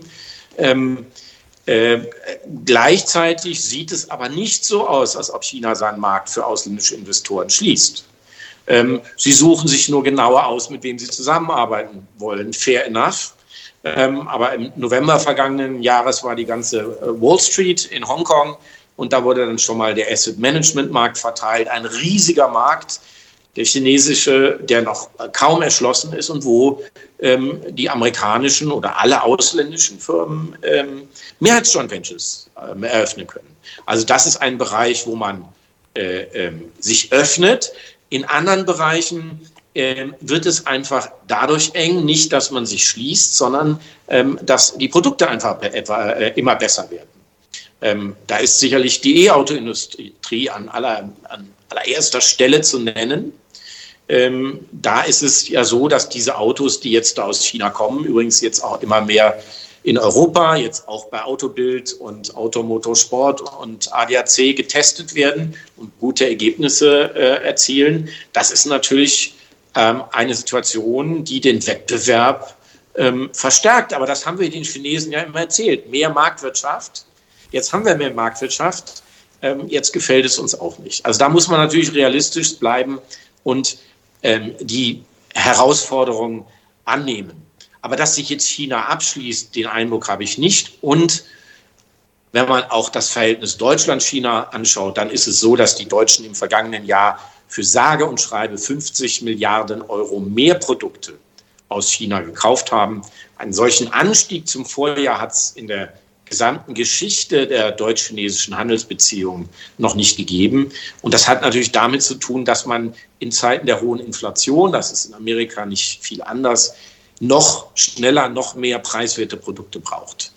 Gleichzeitig sieht es aber nicht so aus, als ob China seinen Markt für ausländische Investoren schließt. Sie suchen sich nur genauer aus, mit wem sie zusammenarbeiten wollen. Fair enough. Aber im November vergangenen Jahres war die ganze Wall Street in Hongkong und da wurde dann schon mal der Asset-Management-Markt verteilt. Ein riesiger Markt, der chinesische, der noch kaum erschlossen ist und wo die amerikanischen oder alle ausländischen Firmen Mehrheitsjoint Ventures eröffnen können. Also das ist ein Bereich, wo man sich öffnet. In anderen Bereichen wird es einfach dadurch eng, nicht, dass man sich schließt, sondern dass die Produkte einfach immer besser werden. Da ist sicherlich die E-Auto-Industrie an allererster Stelle zu nennen. Da ist es ja so, dass diese Autos, die jetzt da aus China kommen, übrigens jetzt auch immer mehr in Europa, jetzt auch bei Autobild und Automotorsport und ADAC getestet werden und gute Ergebnisse erzielen. Das ist natürlich eine Situation, die den Wettbewerb verstärkt. Aber das haben wir den Chinesen ja immer erzählt. Mehr Marktwirtschaft. Jetzt haben wir mehr Marktwirtschaft. Jetzt gefällt es uns auch nicht. Also da muss man natürlich realistisch bleiben und die Herausforderungen annehmen. Aber dass sich jetzt China abschließt, den Eindruck habe ich nicht. Und wenn man auch das Verhältnis Deutschland-China anschaut, dann ist es so, dass die Deutschen im vergangenen Jahr für sage und schreibe 50 Milliarden Euro mehr Produkte aus China gekauft haben. Einen solchen Anstieg zum Vorjahr hat es in der gesamten Geschichte der deutsch-chinesischen Handelsbeziehungen noch nicht gegeben. Und das hat natürlich damit zu tun, dass man in Zeiten der hohen Inflation, das ist in Amerika nicht viel anders, noch schneller, noch mehr preiswerte Produkte braucht,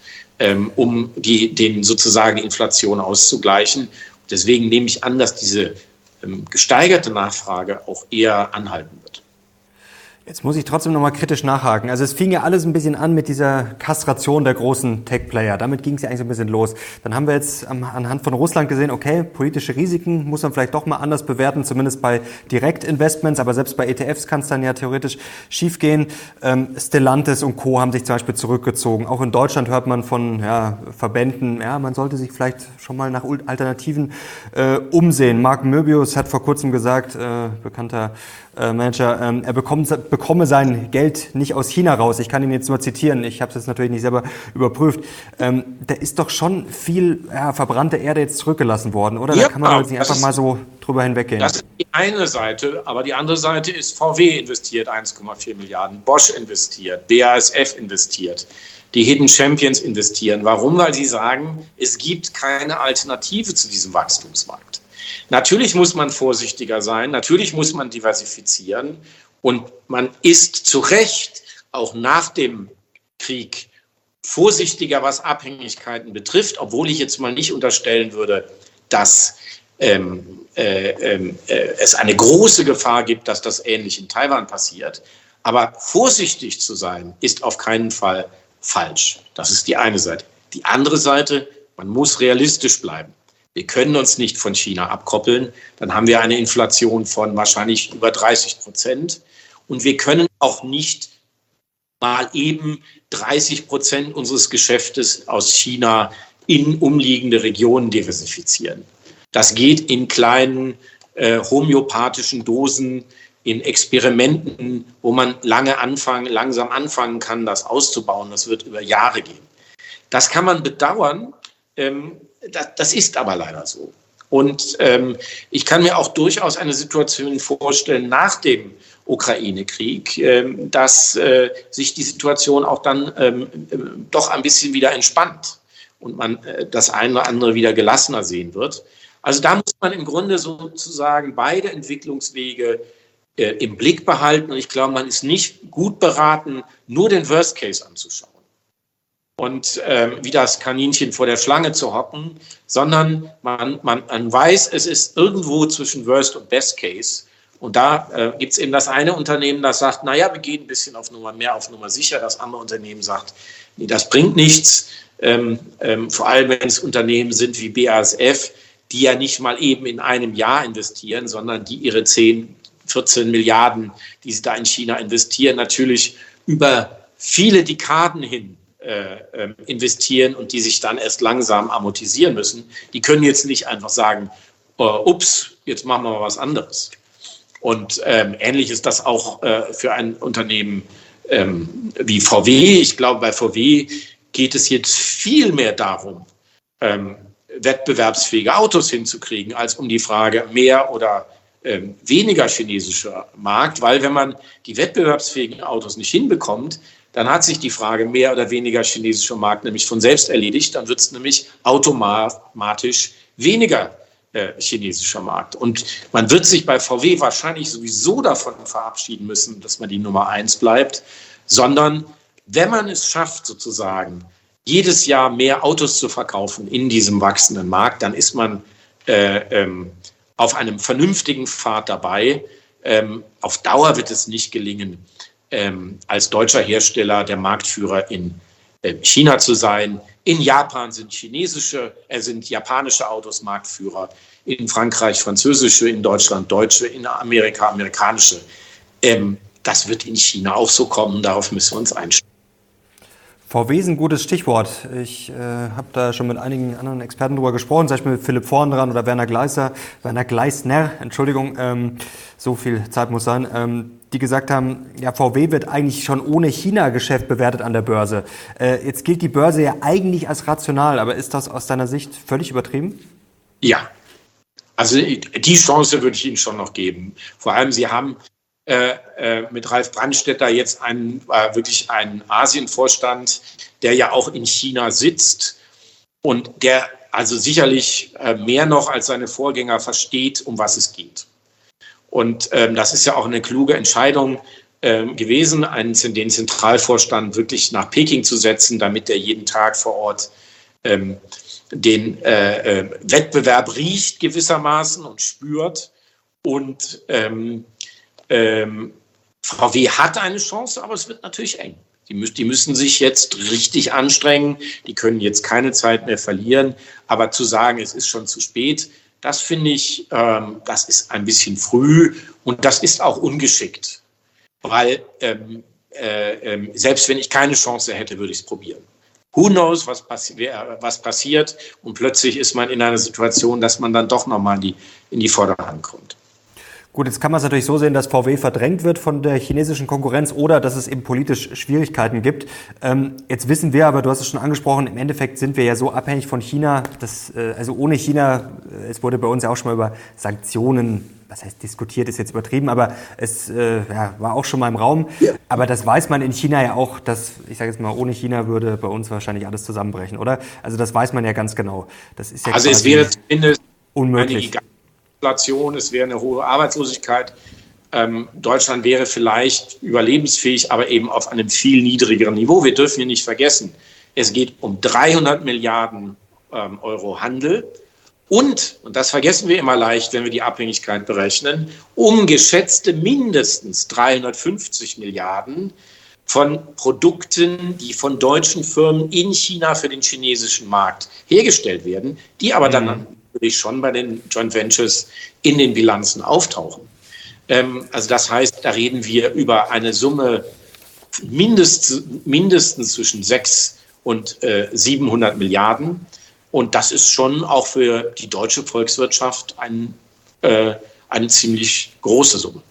um den sozusagen die Inflation auszugleichen. Deswegen nehme ich an, dass diese gesteigerte Nachfrage auch eher anhalten wird. Jetzt muss ich trotzdem nochmal kritisch nachhaken. Also es fing ja alles ein bisschen an mit dieser Kastration der großen Tech-Player. Damit ging es ja eigentlich so ein bisschen los. Dann haben wir jetzt anhand von Russland gesehen, okay, politische Risiken muss man vielleicht doch mal anders bewerten, zumindest bei Direktinvestments, aber selbst bei ETFs kann es dann ja theoretisch schiefgehen. Stellantis und Co. haben sich zum Beispiel zurückgezogen. Auch in Deutschland hört man von Verbänden, man sollte sich vielleicht schon mal nach Alternativen umsehen. Marc Möbius hat vor kurzem gesagt, bekannter Manager, er bekomme sein Geld nicht aus China raus. Ich kann ihn jetzt nur zitieren, ich habe es jetzt natürlich nicht selber überprüft. Da ist doch schon viel verbrannte Erde jetzt zurückgelassen worden, oder? Da kann man jetzt nicht einfach mal so drüber hinweggehen. Das ist die eine Seite, aber die andere Seite ist, VW investiert 1,4 Milliarden, Bosch investiert, BASF investiert, die Hidden Champions investieren. Warum? Weil sie sagen, es gibt keine Alternative zu diesem Wachstumsmarkt. Natürlich muss man vorsichtiger sein, natürlich muss man diversifizieren und man ist zu Recht auch nach dem Krieg vorsichtiger, was Abhängigkeiten betrifft, obwohl ich jetzt mal nicht unterstellen würde, dass es eine große Gefahr gibt, dass das ähnlich in Taiwan passiert. Aber vorsichtig zu sein, ist auf keinen Fall falsch. Das ist die eine Seite. Die andere Seite, man muss realistisch bleiben. Wir können uns nicht von China abkoppeln. Dann haben wir eine Inflation von wahrscheinlich über 30%. Und wir können auch nicht mal eben 30% unseres Geschäftes aus China in umliegende Regionen diversifizieren. Das geht in kleinen homöopathischen Dosen, in Experimenten, wo man langsam anfangen kann, das auszubauen. Das wird über Jahre gehen. Das kann man bedauern. Das ist aber leider so. Und ich kann mir auch durchaus eine Situation vorstellen nach dem Ukraine-Krieg, dass sich die Situation auch dann doch ein bisschen wieder entspannt und man das eine oder andere wieder gelassener sehen wird. Also da muss man im Grunde sozusagen beide Entwicklungswege im Blick behalten. Und ich glaube, man ist nicht gut beraten, nur den Worst Case anzuschauen und wie das Kaninchen vor der Schlange zu hocken, sondern man weiß, es ist irgendwo zwischen Worst und Best Case. Und da gibt es eben das eine Unternehmen, das sagt, naja, wir gehen ein bisschen auf Nummer sicher. Das andere Unternehmen sagt, nee, das bringt nichts. Vor allem, wenn es Unternehmen sind wie BASF, die ja nicht mal eben in einem Jahr investieren, sondern die ihre 10, 14 Milliarden, die sie da in China investieren, natürlich über viele Dekaden hin investieren und die sich dann erst langsam amortisieren müssen. Die können jetzt nicht einfach sagen, ups, jetzt machen wir mal was anderes. Und ähnlich ist das auch für ein Unternehmen wie VW. Ich glaube, bei VW geht es jetzt viel mehr darum, wettbewerbsfähige Autos hinzukriegen, als um die Frage mehr oder weniger chinesischer Markt. Weil wenn man die wettbewerbsfähigen Autos nicht hinbekommt, dann hat sich die Frage mehr oder weniger chinesischer Markt nämlich von selbst erledigt. Dann wird es nämlich automatisch weniger chinesischer Markt. Und man wird sich bei VW wahrscheinlich sowieso davon verabschieden müssen, dass man die Nummer 1 bleibt, sondern wenn man es schafft, sozusagen jedes Jahr mehr Autos zu verkaufen in diesem wachsenden Markt, dann ist man auf einem vernünftigen Pfad dabei. Auf Dauer wird es nicht gelingen, als deutscher Hersteller der Marktführer in China zu sein. In Japan sind japanische Autos Marktführer, in Frankreich französische, in Deutschland deutsche, in Amerika amerikanische. Das wird in China auch so kommen, darauf müssen wir uns einstellen. VW ist ein gutes Stichwort. Ich habe da schon mit einigen anderen Experten drüber gesprochen, zum Beispiel mit Philipp Vornran oder Werner Gleisner, Entschuldigung, so viel Zeit muss sein, die gesagt haben, ja, VW wird eigentlich schon ohne China-Geschäft bewertet an der Börse. Jetzt gilt die Börse ja eigentlich als rational, aber ist das aus deiner Sicht völlig übertrieben? Ja, also die Chance würde ich Ihnen schon noch geben. Vor allem, Sie haben mit Ralf Brandstätter jetzt wirklich einen Asienvorstand, der ja auch in China sitzt und der also sicherlich mehr noch als seine Vorgänger versteht, um was es geht. Und das ist ja auch eine kluge Entscheidung gewesen, den Zentralvorstand wirklich nach Peking zu setzen, damit er jeden Tag vor Ort den Wettbewerb riecht gewissermaßen und spürt. Und VW hat eine Chance, aber es wird natürlich eng. Die müssen sich jetzt richtig anstrengen. Die können jetzt keine Zeit mehr verlieren. Aber zu sagen, es ist schon zu spät, das finde ich, das ist ein bisschen früh und das ist auch ungeschickt. Weil selbst wenn ich keine Chance hätte, würde ich es probieren. Who knows, was passiert? Und plötzlich ist man in einer Situation, dass man dann doch nochmal in die Vorderhand kommt. Gut, jetzt kann man es natürlich so sehen, dass VW verdrängt wird von der chinesischen Konkurrenz oder dass es eben politisch Schwierigkeiten gibt. Jetzt wissen wir aber, du hast es schon angesprochen, im Endeffekt sind wir ja so abhängig von China, dass, also ohne China, es wurde bei uns ja auch schon mal über Sanktionen, was heißt diskutiert, ist jetzt übertrieben, aber es war auch schon mal im Raum. Ja. Aber das weiß man in China ja auch, dass, ich sage jetzt mal, ohne China würde bei uns wahrscheinlich alles zusammenbrechen, oder? Also das weiß man ja ganz genau. Das ist ja also es wäre zumindest unmöglich. Inflation, es wäre eine hohe Arbeitslosigkeit. Deutschland wäre vielleicht überlebensfähig, aber eben auf einem viel niedrigeren Niveau. Wir dürfen hier nicht vergessen, es geht um 300 Milliarden Euro Handel und das vergessen wir immer leicht, wenn wir die Abhängigkeit berechnen, um geschätzte mindestens 350 Milliarden von Produkten, die von deutschen Firmen in China für den chinesischen Markt hergestellt werden, die aber dann natürlich schon bei den Joint Ventures in den Bilanzen auftauchen. Also das heißt, da reden wir über eine Summe mindestens zwischen 600 und 700 Milliarden. Und das ist schon auch für die deutsche Volkswirtschaft eine ziemlich große Summe.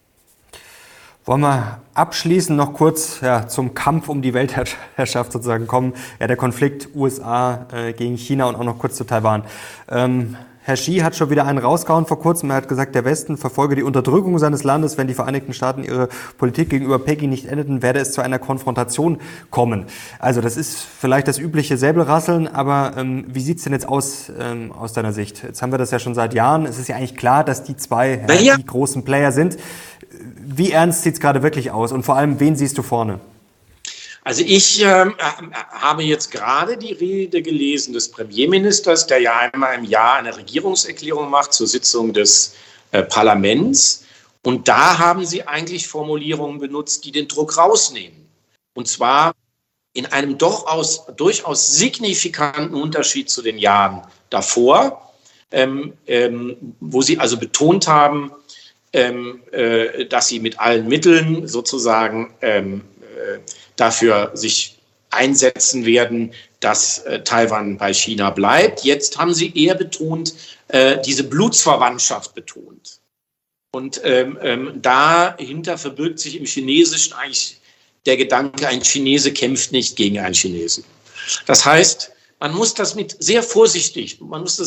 Wollen wir abschließend noch kurz zum Kampf um die Weltherrschaft sozusagen kommen. Ja, der Konflikt USA gegen China und auch noch kurz zu Taiwan. Herr Xi hat schon wieder einen rausgehauen vor kurzem. Er hat gesagt, der Westen verfolge die Unterdrückung seines Landes. Wenn die Vereinigten Staaten ihre Politik gegenüber Peking nicht endeten, werde es zu einer Konfrontation kommen. Also das ist vielleicht das übliche Säbelrasseln, aber wie sieht's denn jetzt aus deiner Sicht? Jetzt haben wir das ja schon seit Jahren. Es ist ja eigentlich klar, dass die zwei die großen Player sind. Wie ernst sieht's gerade wirklich aus? Und vor allem, wen siehst du vorne? Also ich habe jetzt gerade die Rede gelesen des Premierministers, der ja einmal im Jahr eine Regierungserklärung macht zur Sitzung des Parlaments. Und da haben sie eigentlich Formulierungen benutzt, die den Druck rausnehmen. Und zwar in einem durchaus signifikanten Unterschied zu den Jahren davor, wo sie also betont haben, dass sie mit allen Mitteln sozusagen dafür sich einsetzen werden, dass Taiwan bei China bleibt. Jetzt haben sie eher betont, diese Blutsverwandtschaft betont. Und dahinter verbirgt sich im Chinesischen eigentlich der Gedanke, ein Chinese kämpft nicht gegen einen Chinesen. Das heißt, man muss das sehr vorsichtig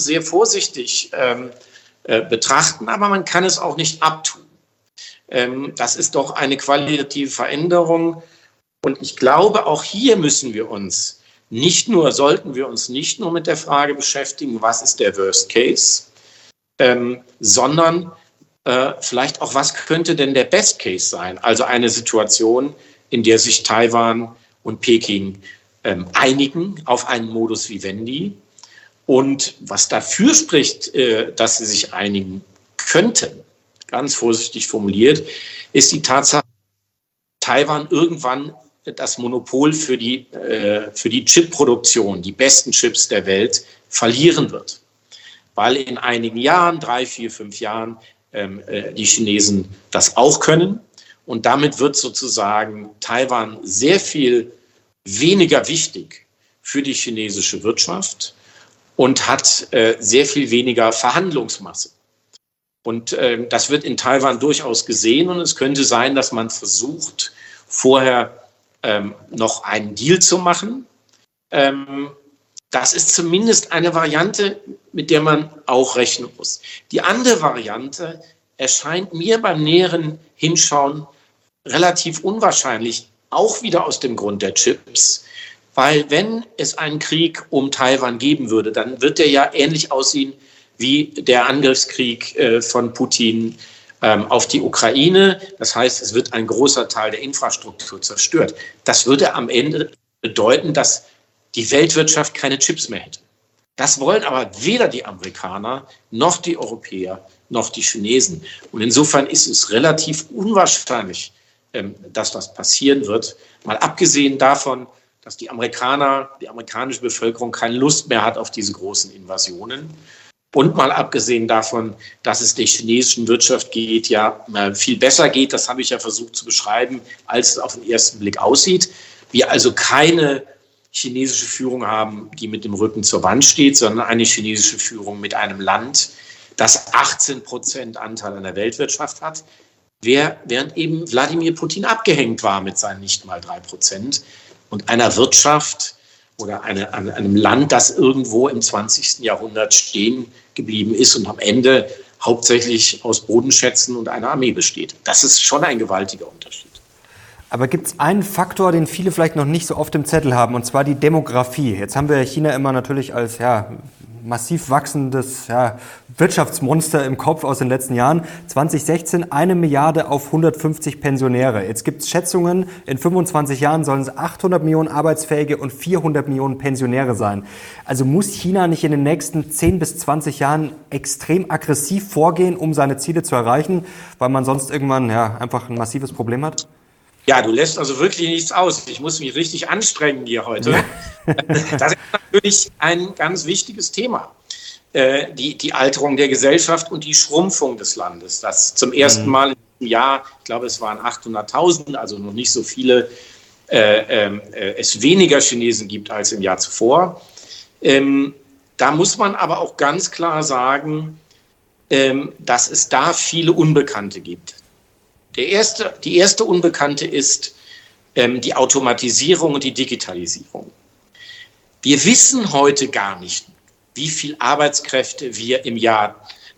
betrachten, aber man kann es auch nicht abtun. Das ist doch eine qualitative Veränderung. Und ich glaube, auch hier sollten wir uns nicht nur mit der Frage beschäftigen, was ist der Worst Case, sondern vielleicht auch, was könnte denn der Best Case sein? Also eine Situation, in der sich Taiwan und Peking einigen auf einen Modus vivendi. Und was dafür spricht, dass sie sich einigen könnten, ganz vorsichtig formuliert, ist die Tatsache, dass Taiwan irgendwann das Monopol für die Chipproduktion, die besten Chips der Welt, verlieren wird. Weil in einigen Jahren, 3, 4, 5 Jahren, die Chinesen das auch können. Und damit wird sozusagen Taiwan sehr viel weniger wichtig für die chinesische Wirtschaft und hat sehr viel weniger Verhandlungsmasse. Und das wird in Taiwan durchaus gesehen und es könnte sein, dass man versucht, vorher noch einen Deal zu machen. Das ist zumindest eine Variante, mit der man auch rechnen muss. Die andere Variante erscheint mir beim näheren Hinschauen relativ unwahrscheinlich, auch wieder aus dem Grund der Chips. Weil wenn es einen Krieg um Taiwan geben würde, dann wird der ja ähnlich aussehen wie der Angriffskrieg von Putin auf die Ukraine. Das heißt, es wird ein großer Teil der Infrastruktur zerstört. Das würde am Ende bedeuten, dass die Weltwirtschaft keine Chips mehr hätte. Das wollen aber weder die Amerikaner, noch die Europäer, noch die Chinesen. Und insofern ist es relativ unwahrscheinlich, dass das passieren wird. Mal abgesehen davon, dass die amerikanische Bevölkerung keine Lust mehr hat auf diese großen Invasionen. Und mal abgesehen davon, dass es der chinesischen Wirtschaft viel besser geht, das habe ich ja versucht zu beschreiben, als es auf den ersten Blick aussieht. Wir also keine chinesische Führung haben, die mit dem Rücken zur Wand steht, sondern eine chinesische Führung mit einem Land, das 18% Anteil an der Weltwirtschaft hat, während eben Wladimir Putin abgehängt war mit seinen nicht mal 3% und einer Wirtschaft oder einem Land, das irgendwo im 20. Jahrhundert stehen geblieben ist und am Ende hauptsächlich aus Bodenschätzen und einer Armee besteht. Das ist schon ein gewaltiger Unterschied. Aber gibt es einen Faktor, den viele vielleicht noch nicht so oft im Zettel haben, und zwar die Demografie? Jetzt haben wir China immer natürlich als massiv wachsendes Wirtschaftsmonster im Kopf aus den letzten Jahren. 2016 1 Milliarde auf 150 Pensionäre. Jetzt gibt es Schätzungen, in 25 Jahren sollen es 800 Millionen Arbeitsfähige und 400 Millionen Pensionäre sein. Also muss China nicht in den nächsten 10 bis 20 Jahren extrem aggressiv vorgehen, um seine Ziele zu erreichen, weil man sonst irgendwann einfach ein massives Problem hat? Ja, du lässt also wirklich nichts aus. Ich muss mich richtig anstrengen hier heute. Ja. Das ist natürlich ein ganz wichtiges Thema. Die Alterung der Gesellschaft und die Schrumpfung des Landes. Das zum ersten Mal im Jahr, ich glaube, es waren 800.000, also noch nicht so viele, es weniger Chinesen gibt als im Jahr zuvor. Da muss man aber auch ganz klar sagen, dass es da viele Unbekannte gibt. Die erste Unbekannte ist die Automatisierung und die Digitalisierung. Wir wissen heute gar nicht, wie viel Arbeitskräfte wir im Jahr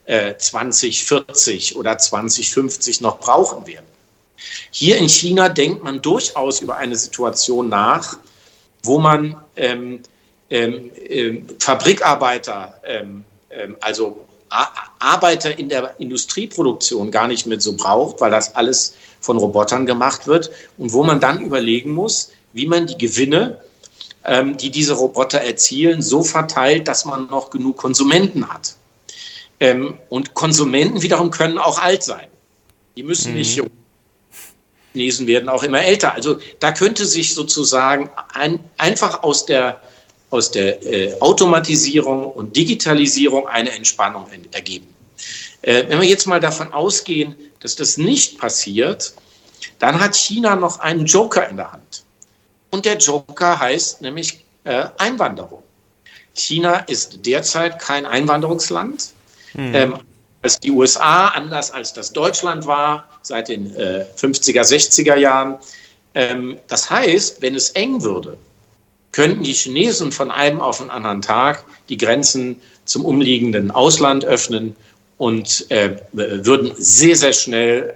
2040 oder 2050 noch brauchen werden. Hier in China denkt man durchaus über eine Situation nach, wo man Fabrikarbeiter, also Arbeiter in der Industrieproduktion gar nicht mehr so braucht, weil das alles von Robotern gemacht wird und wo man dann überlegen muss, wie man die Gewinne, die diese Roboter erzielen, so verteilt, dass man noch genug Konsumenten hat. Und Konsumenten wiederum können auch alt sein. Die müssen nicht jung. Chinesen werden auch immer älter. Also da könnte sich sozusagen einfach aus der Automatisierung und Digitalisierung eine Entspannung ergeben. Wenn wir jetzt mal davon ausgehen, dass das nicht passiert, dann hat China noch einen Joker in der Hand. Und der Joker heißt nämlich Einwanderung. China ist derzeit kein Einwanderungsland. Als die USA, anders als das Deutschland war, seit den 50er, 60er Jahren. Das heißt, wenn es eng würde, könnten die Chinesen von einem auf den anderen Tag die Grenzen zum umliegenden Ausland öffnen und würden sehr, sehr schnell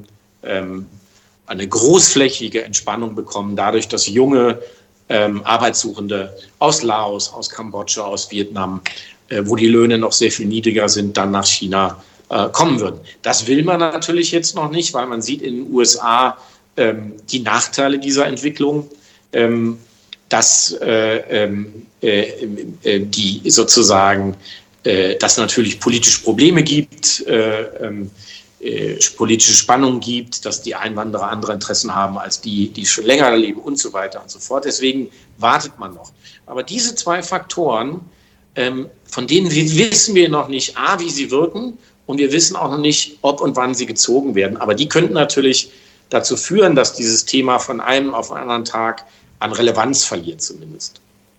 eine großflächige Entspannung bekommen, dadurch, dass junge Arbeitssuchende aus Laos, aus Kambodscha, aus Vietnam, wo die Löhne noch sehr viel niedriger sind, dann nach China kommen würden. Das will man natürlich jetzt noch nicht, weil man sieht in den USA die Nachteile dieser Entwicklung. Dass die sozusagen, dass natürlich politische Probleme gibt, politische Spannungen gibt, dass die Einwanderer andere Interessen haben als die schon länger leben und so weiter und so fort. Deswegen wartet man noch. Aber diese zwei Faktoren, von denen wissen wir noch nicht, wie sie wirken, und wir wissen auch noch nicht, ob und wann sie gezogen werden. Aber die könnten natürlich dazu führen, dass dieses Thema von einem auf den anderen Tag an Relevanz verliert zumindest.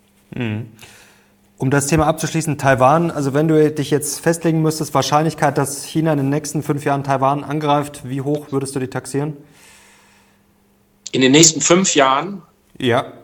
Um das Thema abzuschließen, Taiwan, also wenn du dich jetzt festlegen müsstest, Wahrscheinlichkeit, dass China in den nächsten 5 Jahren Taiwan angreift, wie hoch würdest du die taxieren? In den nächsten 5 Jahren? Ja.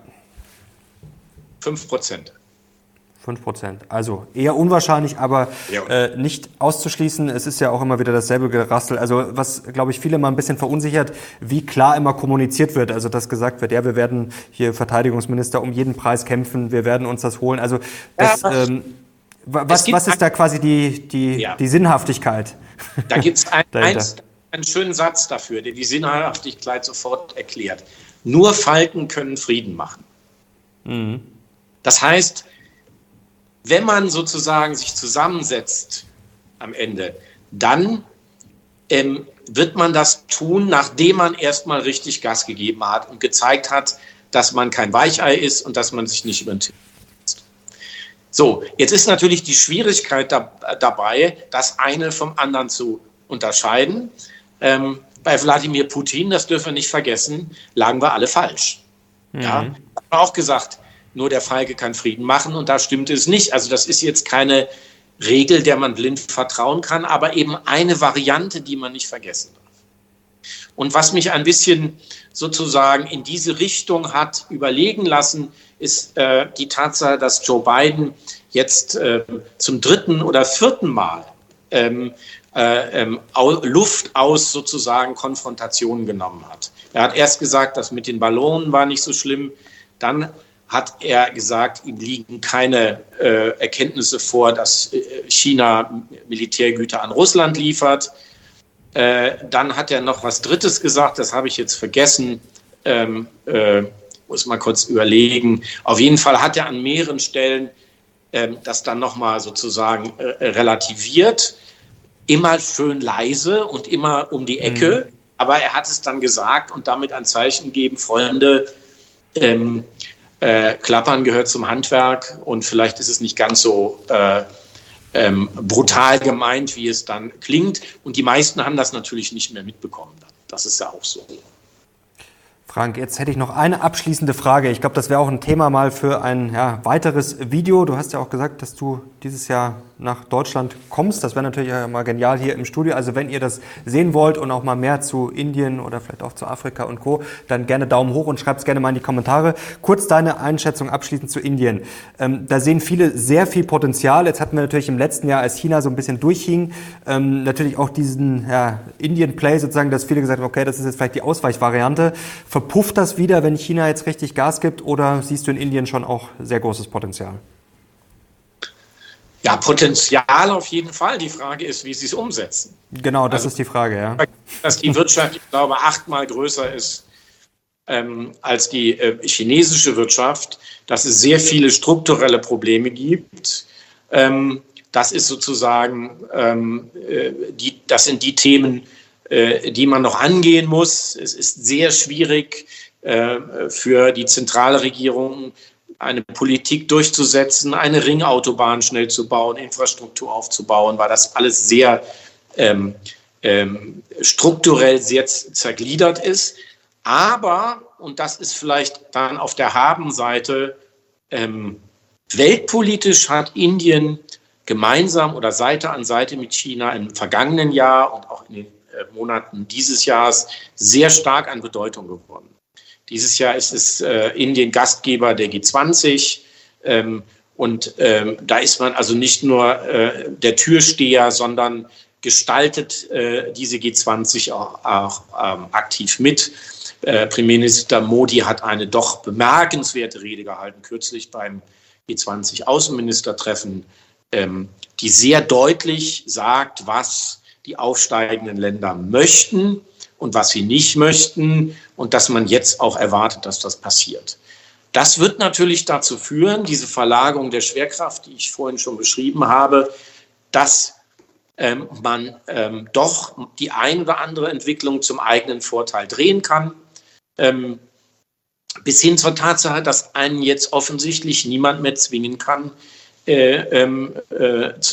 5%. 5%. Also eher unwahrscheinlich, aber nicht auszuschließen. Es ist ja auch immer wieder dasselbe Gerassel. Also was, glaube ich, viele mal ein bisschen verunsichert, wie klar immer kommuniziert wird. Also dass gesagt wird, ja, wir werden hier Verteidigungsminister um jeden Preis kämpfen, wir werden uns das holen. Also das, was ist da quasi die Sinnhaftigkeit? Da gibt es einen schönen Satz dafür, der die Sinnhaftigkeit sofort erklärt. Nur Falken können Frieden machen. Mhm. Das heißt, wenn man sozusagen sich zusammensetzt am Ende, dann wird man das tun, nachdem man erstmal richtig Gas gegeben hat und gezeigt hat, dass man kein Weichei ist und dass man sich nicht über den Tisch setzt. So, jetzt ist natürlich die Schwierigkeit dabei, das eine vom anderen zu unterscheiden. Bei Wladimir Putin, das dürfen wir nicht vergessen, lagen wir alle falsch. Mhm. Ja, haben wir auch gesagt, nur der Falke kann Frieden machen und da stimmte es nicht. Also das ist jetzt keine Regel, der man blind vertrauen kann, aber eben eine Variante, die man nicht vergessen darf. Und was mich ein bisschen sozusagen in diese Richtung hat überlegen lassen, ist die Tatsache, dass Joe Biden jetzt zum 3. oder 4. Mal Luft aus sozusagen Konfrontationen genommen hat. Er hat erst gesagt, das mit den Ballonen war nicht so schlimm, dann hat er gesagt, ihm liegen keine Erkenntnisse vor, dass China Militärgüter an Russland liefert. Dann hat er noch was Drittes gesagt, das habe ich jetzt vergessen, muss mal kurz überlegen. Auf jeden Fall hat er an mehreren Stellen das dann nochmal sozusagen relativiert. Immer schön leise und immer um die Ecke, aber er hat es dann gesagt und damit ein Zeichen gegeben, Freunde, Klappern gehört zum Handwerk und vielleicht ist es nicht ganz so brutal gemeint, wie es dann klingt. Und die meisten haben das natürlich nicht mehr mitbekommen. Das ist ja auch so. Frank, jetzt hätte ich noch eine abschließende Frage. Ich glaube, das wäre auch ein Thema mal für ein weiteres Video. Du hast ja auch gesagt, dass du dieses Jahr nach Deutschland kommst. Das wäre natürlich mal genial hier im Studio. Also wenn ihr das sehen wollt und auch mal mehr zu Indien oder vielleicht auch zu Afrika und Co., dann gerne Daumen hoch und schreibt es gerne mal in die Kommentare. Kurz deine Einschätzung abschließend zu Indien. Da sehen viele sehr viel Potenzial. Jetzt hatten wir natürlich im letzten Jahr, als China so ein bisschen durchhing, natürlich auch diesen Indien-Play sozusagen, dass viele gesagt haben, okay, das ist jetzt vielleicht die Ausweichvariante. Verpufft das wieder, wenn China jetzt richtig Gas gibt, oder siehst du in Indien schon auch sehr großes Potenzial? Ja, Potenzial auf jeden Fall. Die Frage ist, wie sie es umsetzen. Genau, das ist die Frage, ja. Dass die Wirtschaft, ich glaube, 8-mal größer ist als die chinesische Wirtschaft, dass es sehr viele strukturelle Probleme gibt. Das ist sozusagen, das sind die Themen, die man noch angehen muss. Es ist sehr schwierig für die zentrale Regierung, eine Politik durchzusetzen, eine Ringautobahn schnell zu bauen, Infrastruktur aufzubauen, weil das alles sehr strukturell sehr zergliedert ist. Aber, und das ist vielleicht dann auf der Habenseite, weltpolitisch hat Indien gemeinsam oder Seite an Seite mit China im vergangenen Jahr und auch in den Monaten dieses Jahres sehr stark an Bedeutung gewonnen. Dieses Jahr ist es Indien Gastgeber der G20 und da ist man also nicht nur der Türsteher, sondern gestaltet diese G20 auch aktiv mit. Premierminister Modi hat eine doch bemerkenswerte Rede gehalten, kürzlich beim G20-Außenministertreffen, die sehr deutlich sagt, was die aufsteigenden Länder möchten und was sie nicht möchten und dass man jetzt auch erwartet, dass das passiert. Das wird natürlich dazu führen, diese Verlagerung der Schwerkraft, die ich vorhin schon beschrieben habe, dass man doch die ein oder andere Entwicklung zum eigenen Vorteil drehen kann, bis hin zur Tatsache, dass einen jetzt offensichtlich niemand mehr zwingen kann, da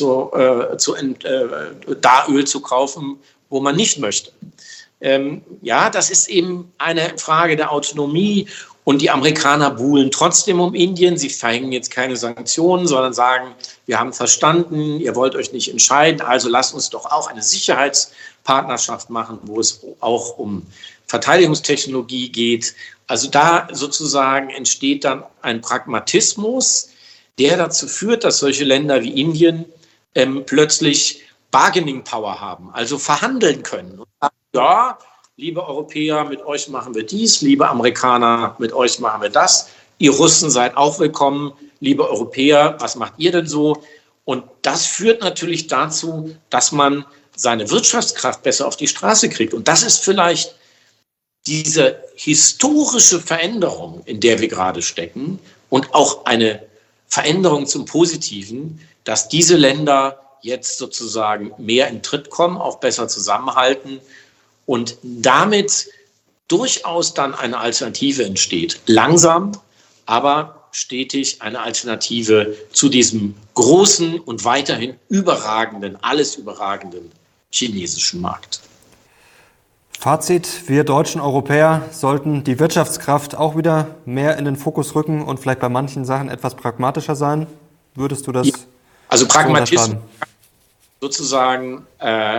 Öl zu kaufen, wo man nicht möchte. Ja, das ist eben eine Frage der Autonomie Und die Amerikaner buhlen trotzdem um Indien. Sie verhängen jetzt keine Sanktionen, sondern sagen, wir haben verstanden, ihr wollt euch nicht entscheiden, also lasst uns doch auch eine Sicherheitspartnerschaft machen, wo es auch um Verteidigungstechnologie geht. Also da sozusagen entsteht dann ein Pragmatismus, der dazu führt, dass solche Länder wie Indien plötzlich Bargaining Power haben, also verhandeln können. Und sagen, ja, liebe Europäer, mit euch machen wir dies, liebe Amerikaner, mit euch machen wir das. Ihr Russen seid auch willkommen, liebe Europäer, was macht ihr denn so? Und das führt natürlich dazu, dass man seine Wirtschaftskraft besser auf die Straße kriegt. Und das ist vielleicht diese historische Veränderung, in der wir gerade stecken und auch eine Veränderung zum Positiven, dass diese Länder jetzt sozusagen mehr in Tritt kommen, auch besser zusammenhalten und damit durchaus dann eine Alternative entsteht. Langsam, aber stetig eine Alternative zu diesem großen und weiterhin überragenden, alles überragenden chinesischen Markt. Fazit, wir deutschen Europäer sollten die Wirtschaftskraft auch wieder mehr in den Fokus rücken und vielleicht bei manchen Sachen etwas pragmatischer sein. Würdest du das? Ja. Also Pragmatismus sozusagen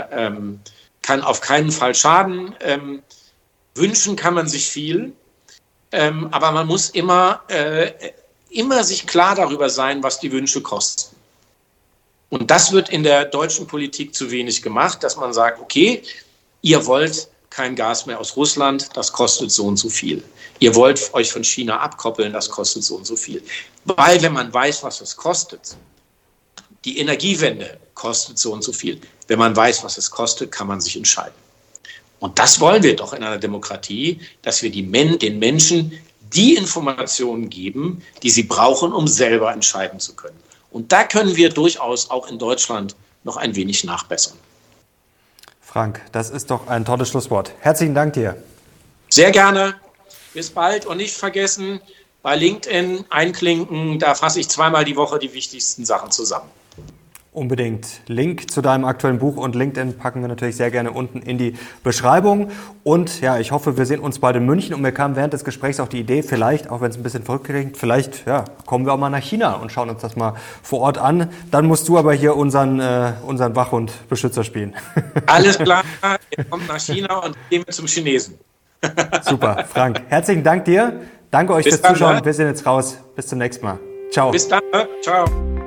kann auf keinen Fall schaden. Wünschen kann man sich viel, aber man muss immer sich klar darüber sein, was die Wünsche kosten. Und das wird in der deutschen Politik zu wenig gemacht, dass man sagt, okay, ihr wollt kein Gas mehr aus Russland, das kostet so und so viel. Ihr wollt euch von China abkoppeln, das kostet so und so viel. Weil wenn man weiß, was es kostet, die Energiewende kostet so und so viel. Wenn man weiß, was es kostet, kann man sich entscheiden. Und das wollen wir doch in einer Demokratie, dass wir den Menschen die Informationen geben, die sie brauchen, um selber entscheiden zu können. Und da können wir durchaus auch in Deutschland noch ein wenig nachbessern. Frank, das ist doch ein tolles Schlusswort. Herzlichen Dank dir. Sehr gerne. Bis bald und nicht vergessen, bei LinkedIn einklinken, da fasse ich 2-mal die Woche die wichtigsten Sachen zusammen. Unbedingt. Link zu deinem aktuellen Buch und LinkedIn packen wir natürlich sehr gerne unten in die Beschreibung. Und ja, ich hoffe, wir sehen uns bald in München. Und mir kam während des Gesprächs auch die Idee, vielleicht, auch wenn es ein bisschen verrückt klingt, vielleicht kommen wir auch mal nach China und schauen uns das mal vor Ort an. Dann musst du aber hier unseren Wachhund-Beschützer spielen. Alles klar, ihr kommt nach China und gehen wir zum Chinesen. Super, Frank. Herzlichen Dank dir. Danke euch fürs Zuschauen. Wir sind jetzt raus. Bis zum nächsten Mal. Ciao. Bis dann. Ciao.